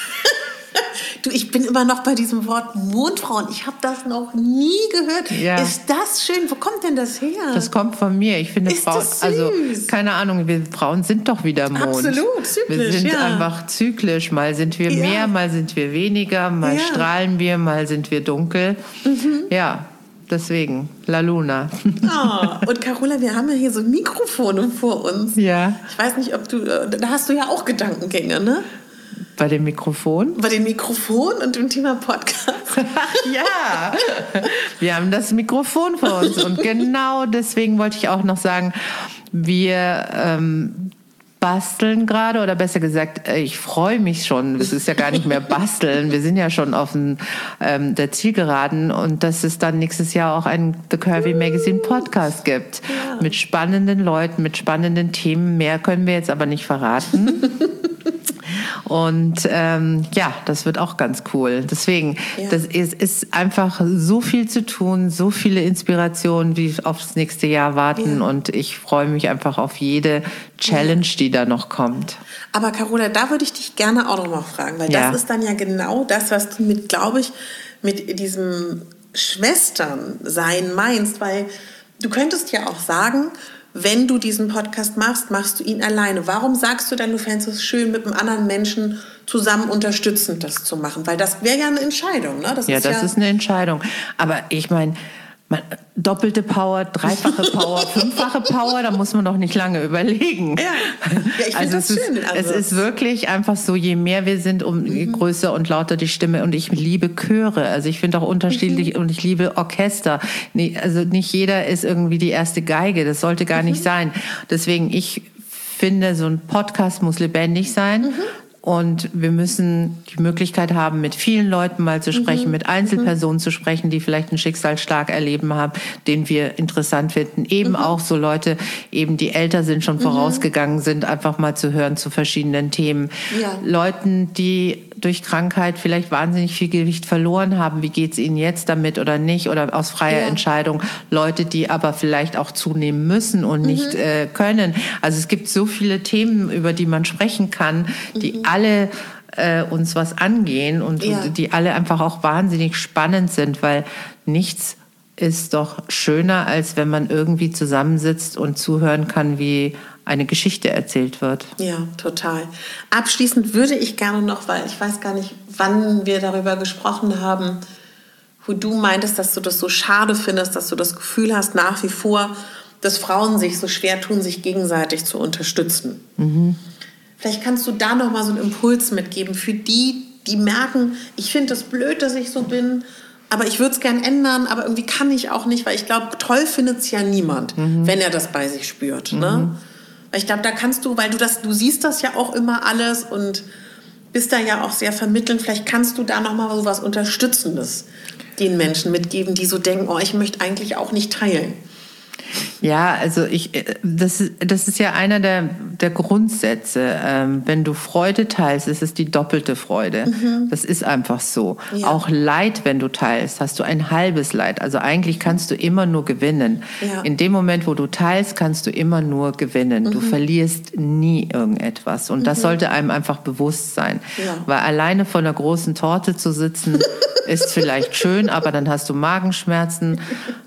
Speaker 1: Du, ich bin immer noch bei diesem Wort Mondfrauen. Ich habe das noch nie gehört. Ja. Ist das schön? Wo kommt denn das her?
Speaker 2: Das kommt von mir. Ich finde,
Speaker 1: ist
Speaker 2: Frauen,
Speaker 1: das süß?
Speaker 2: Also keine Ahnung, wir Frauen sind doch wieder Mond.
Speaker 1: Absolut, zyklisch.
Speaker 2: Wir sind
Speaker 1: ja.
Speaker 2: einfach zyklisch. Mal sind wir
Speaker 1: ja.
Speaker 2: mehr, mal sind wir weniger, mal ja. strahlen wir, mal sind wir dunkel. Mhm. Ja. Deswegen, La Luna.
Speaker 1: Oh, und Carola, wir haben ja hier so Mikrofone vor uns.
Speaker 2: Ja.
Speaker 1: Ich weiß nicht, ob du, da hast du ja auch Gedankengänge, ne?
Speaker 2: Bei dem Mikrofon?
Speaker 1: Bei dem Mikrofon und dem Thema Podcast.
Speaker 2: Ja, wir haben das Mikrofon vor uns. Und genau deswegen wollte ich auch noch sagen, wir ähm, basteln gerade, oder besser gesagt, ich freue mich schon. Es ist ja gar nicht mehr basteln. Wir sind ja schon auf den, ähm, der Zielgeraden. Und dass es dann nächstes Jahr auch einen The Curvy Magazine Podcast gibt. Ja. Mit spannenden Leuten, mit spannenden Themen. Mehr können wir jetzt aber nicht verraten. Und ähm, ja, das wird auch ganz cool. Deswegen, ja. das ist, ist einfach so viel zu tun, so viele Inspirationen, die aufs nächste Jahr warten. Ja. Und ich freue mich einfach auf jede Challenge, ja. die da noch kommt.
Speaker 1: Aber Carola, da würde ich dich gerne auch noch mal fragen, weil ja. das ist dann ja genau das, was du mit, glaube ich, mit diesem Schwesternsein meinst, weil du könntest ja auch sagen, wenn du diesen Podcast machst, machst du ihn alleine. Warum sagst du dann, du fändest es schön, mit einem anderen Menschen zusammen unterstützend das zu machen? Weil das wäre ja eine Entscheidung, ne? Das
Speaker 2: ja,
Speaker 1: ist
Speaker 2: das
Speaker 1: ja
Speaker 2: ist eine Entscheidung. Aber ich meine, doppelte Power, dreifache Power, fünffache Power, da muss man doch nicht lange überlegen.
Speaker 1: Ja, ja ich finde
Speaker 2: also
Speaker 1: das
Speaker 2: es
Speaker 1: schön.
Speaker 2: Ist, also es ist wirklich einfach so, je mehr wir sind, um mhm. größer und lauter die Stimme. Und ich liebe Chöre, also ich finde auch unterschiedlich mhm. und ich liebe Orchester. Nee, also nicht jeder ist irgendwie die erste Geige, das sollte gar mhm. nicht sein. Deswegen, ich finde, so ein Podcast muss lebendig sein. Mhm. Und wir müssen die Möglichkeit haben, mit vielen Leuten mal zu sprechen, mhm. mit Einzelpersonen mhm. zu sprechen, die vielleicht einen Schicksalsschlag erleben haben, den wir interessant finden. Eben mhm. auch so Leute, eben die älter sind, schon mhm. vorausgegangen sind, einfach mal zu hören zu verschiedenen Themen. Ja. Leuten, die durch Krankheit vielleicht wahnsinnig viel Gewicht verloren haben. Wie geht's ihnen jetzt damit oder nicht? Oder aus freier ja. Entscheidung. Leute, die aber vielleicht auch zunehmen müssen und mhm. nicht äh, können. Also es gibt so viele Themen, über die man sprechen kann, die mhm. alle äh, uns was angehen und, ja. und die alle einfach auch wahnsinnig spannend sind, weil nichts ist doch schöner, als wenn man irgendwie zusammensitzt und zuhören kann, wie eine Geschichte erzählt wird.
Speaker 1: Ja, total. Abschließend würde ich gerne noch, weil ich weiß gar nicht, wann wir darüber gesprochen haben, wo du meintest, dass du das so schade findest, dass du das Gefühl hast, nach wie vor, dass Frauen sich so schwer tun, sich gegenseitig zu unterstützen. Mhm. Vielleicht kannst du da noch mal so einen Impuls mitgeben für die, die merken, ich finde es blöd, dass ich so bin, aber ich würde es gern ändern, aber irgendwie kann ich auch nicht, weil ich glaube, toll findet es ja niemand, mhm. wenn er das bei sich spürt. Mhm. Ne? Ich glaube, da kannst du, weil du das, du siehst das ja auch immer alles und bist da ja auch sehr vermittelnd. Vielleicht kannst du da noch mal so was Unterstützendes den Menschen mitgeben, die so denken, oh, ich möchte eigentlich auch nicht teilen.
Speaker 2: Ja, also ich, das ist, das ist ja einer der, der Grundsätze. Ähm, wenn du Freude teilst, ist es die doppelte Freude. Mhm. Das ist einfach so. Ja. Auch Leid, wenn du teilst, hast du ein halbes Leid. Also eigentlich kannst du immer nur gewinnen. Ja. In dem Moment, wo du teilst, kannst du immer nur gewinnen. Mhm. Du verlierst nie irgendetwas. Und mhm. das sollte einem einfach bewusst sein. Ja. Weil alleine vor einer großen Torte zu sitzen, ist vielleicht schön, aber dann hast du Magenschmerzen.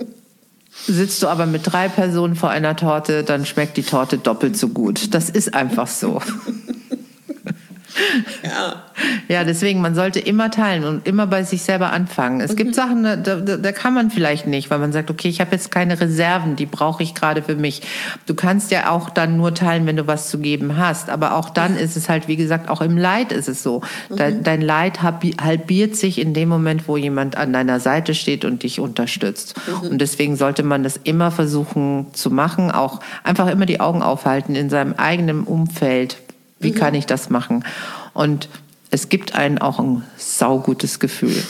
Speaker 2: Sitzt du aber mit drei Personen vor einer Torte, dann schmeckt die Torte doppelt so gut. Das ist einfach so. Ja. Ja, deswegen, man sollte immer teilen und immer bei sich selber anfangen. Es mhm. gibt Sachen, da, da, da kann man vielleicht nicht, weil man sagt, okay, ich habe jetzt keine Reserven, die brauche ich gerade für mich. Du kannst ja auch dann nur teilen, wenn du was zu geben hast. Aber auch dann ist es halt, wie gesagt, auch im Leid ist es so. Mhm. Dein, dein Leid halbiert sich in dem Moment, wo jemand an deiner Seite steht und dich unterstützt. Mhm. Und deswegen sollte man das immer versuchen zu machen, auch einfach immer die Augen aufhalten in seinem eigenen Umfeld. Wie mhm. kann ich das machen? Und es gibt einen auch ein saugutes Gefühl.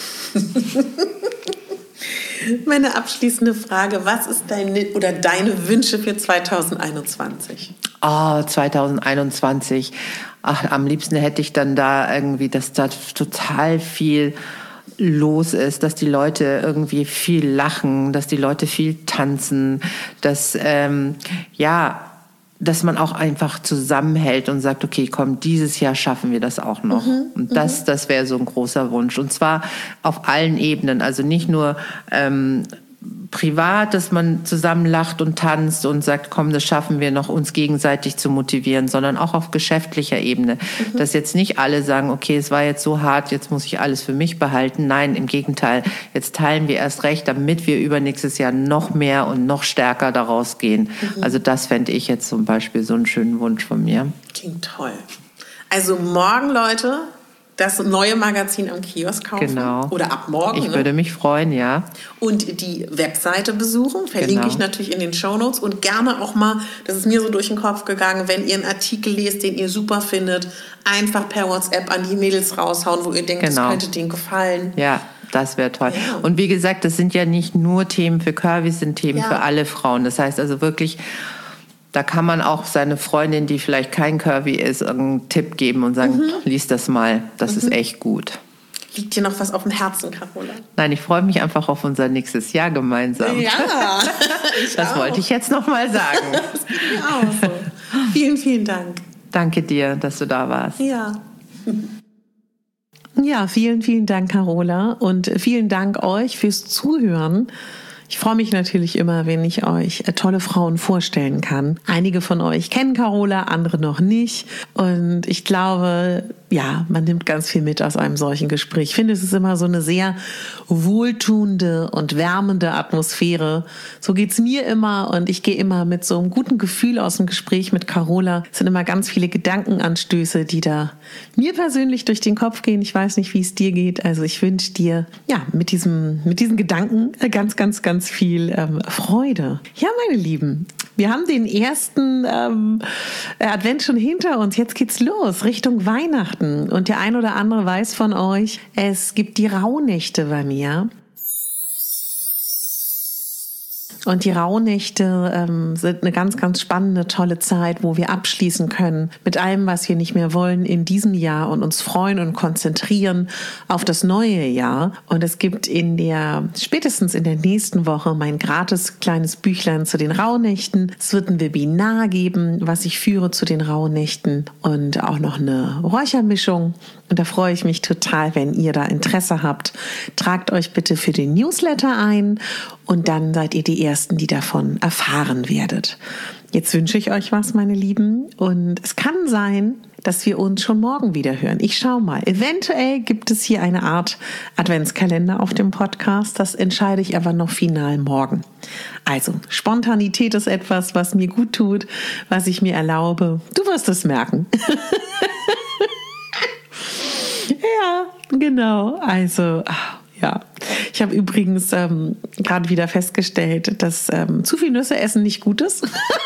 Speaker 1: Meine abschließende Frage, was ist deine oder deine Wünsche für zwanzig einundzwanzig?
Speaker 2: Oh, zwanzig einundzwanzig. Ach, am liebsten hätte ich dann da irgendwie, dass da total viel los ist, dass die Leute irgendwie viel lachen, dass die Leute viel tanzen, dass, ähm, ja, dass man auch einfach zusammenhält und sagt, okay, komm, dieses Jahr schaffen wir das auch noch. Mhm, und das, das wäre so ein großer Wunsch. Und zwar auf allen Ebenen. Also nicht nur ähm, privat, dass man zusammen lacht und tanzt und sagt, komm, das schaffen wir noch, uns gegenseitig zu motivieren, sondern auch auf geschäftlicher Ebene. Mhm. Dass jetzt nicht alle sagen, okay, es war jetzt so hart, jetzt muss ich alles für mich behalten. Nein, im Gegenteil, jetzt teilen wir erst recht, damit wir übernächstes Jahr noch mehr und noch stärker daraus gehen. Mhm. Also das fände ich jetzt zum Beispiel so einen schönen Wunsch von mir.
Speaker 1: Klingt toll. Also morgen, Leute, das neue Magazin am Kiosk kaufen.
Speaker 2: Genau.
Speaker 1: Oder ab morgen.
Speaker 2: Ich ne? würde mich freuen, ja.
Speaker 1: Und die Webseite besuchen, verlinke genau. ich natürlich in den Shownotes. Und gerne auch mal, das ist mir so durch den Kopf gegangen, wenn ihr einen Artikel lest, den ihr super findet, einfach per WhatsApp an die Mädels raushauen, wo ihr denkt, genau. das könnte denen gefallen.
Speaker 2: Ja, das wäre toll. Ja. Und wie gesagt, das sind ja nicht nur Themen für Curvys, sind Themen ja. für alle Frauen. Das heißt also wirklich, da kann man auch seine Freundin, die vielleicht kein Curvy ist, irgendeinen Tipp geben und sagen, mhm. lies das mal, das mhm. ist echt gut.
Speaker 1: Liegt dir noch was auf dem Herzen, Carola?
Speaker 2: Nein, ich freue mich einfach auf unser nächstes Jahr gemeinsam.
Speaker 1: Ja, ich
Speaker 2: das
Speaker 1: auch.
Speaker 2: wollte ich jetzt noch mal sagen.
Speaker 1: Das geht mir auch so. Vielen, vielen Dank.
Speaker 2: Danke dir, dass du da warst.
Speaker 1: Ja. Ja, vielen, vielen Dank, Carola. Und vielen Dank euch fürs Zuhören. Ich freue mich natürlich immer, wenn ich euch tolle Frauen vorstellen kann. Einige von euch kennen Carola, andere noch nicht. Und ich glaube, ja, man nimmt ganz viel mit aus einem solchen Gespräch. Ich finde, es ist immer so eine sehr wohltuende und wärmende Atmosphäre. So geht's mir immer und ich gehe immer mit so einem guten Gefühl aus dem Gespräch mit Carola. Es sind immer ganz viele Gedankenanstöße, die da mir persönlich durch den Kopf gehen. Ich weiß nicht, wie es dir geht. Also ich wünsche dir, ja, mit diesem, mit diesen Gedanken ganz, ganz, ganz viel ähm, Freude. Ja, meine Lieben, wir haben den ersten ähm, Advent schon hinter uns. Jetzt geht's los, Richtung Weihnachten. Und der ein oder andere weiß von euch, es gibt die Rauhnächte bei mir. Und die Rauhnächte ähm, sind eine ganz, ganz spannende, tolle Zeit, wo wir abschließen können mit allem, was wir nicht mehr wollen in diesem Jahr und uns freuen und konzentrieren auf das neue Jahr. Und es gibt in der, spätestens in der nächsten Woche mein gratis kleines Büchlein zu den Rauhnächten. Es wird ein Webinar geben, was ich führe zu den Rauhnächten und auch noch eine Räuchermischung. Und da freue ich mich total, wenn ihr da Interesse habt. Tragt euch bitte für den Newsletter ein und dann seid ihr die Ersten, die davon erfahren werdet. Jetzt wünsche ich euch was, meine Lieben. Und es kann sein, dass wir uns schon morgen wieder hören. Ich schau mal. Eventuell gibt es hier eine Art Adventskalender auf dem Podcast. Das entscheide ich aber noch final morgen. Also, Spontanität ist etwas, was mir gut tut, was ich mir erlaube. Du wirst es merken. Ja, genau. Also, ja. Ich habe übrigens ähm, gerade wieder festgestellt, dass ähm, zu viel Nüsse essen nicht gut ist.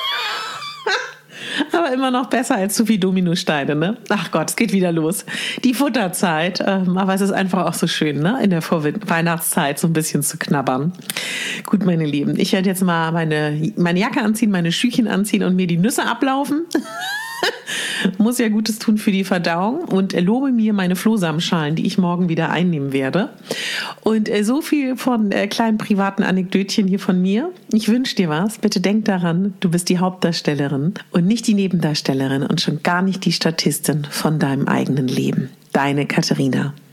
Speaker 1: Aber immer noch besser als zu viel Dominosteine, ne? Ach Gott, es geht wieder los. Die Futterzeit. Ähm, aber es ist einfach auch so schön, ne? In der Vorweihnachtszeit so ein bisschen zu knabbern. Gut, meine Lieben, ich werde jetzt mal meine, meine Jacke anziehen, meine Schüchen anziehen und mir die Nüsse ablaufen. Muss ja Gutes tun für die Verdauung und erlobe mir meine Flohsamenschalen, die ich morgen wieder einnehmen werde. Und äh, so viel von äh, kleinen privaten Anekdötchen hier von mir. Ich wünsche dir was. Bitte denk daran, du bist die Hauptdarstellerin und nicht die Nebendarstellerin und schon gar nicht die Statistin von deinem eigenen Leben. Deine Katharina.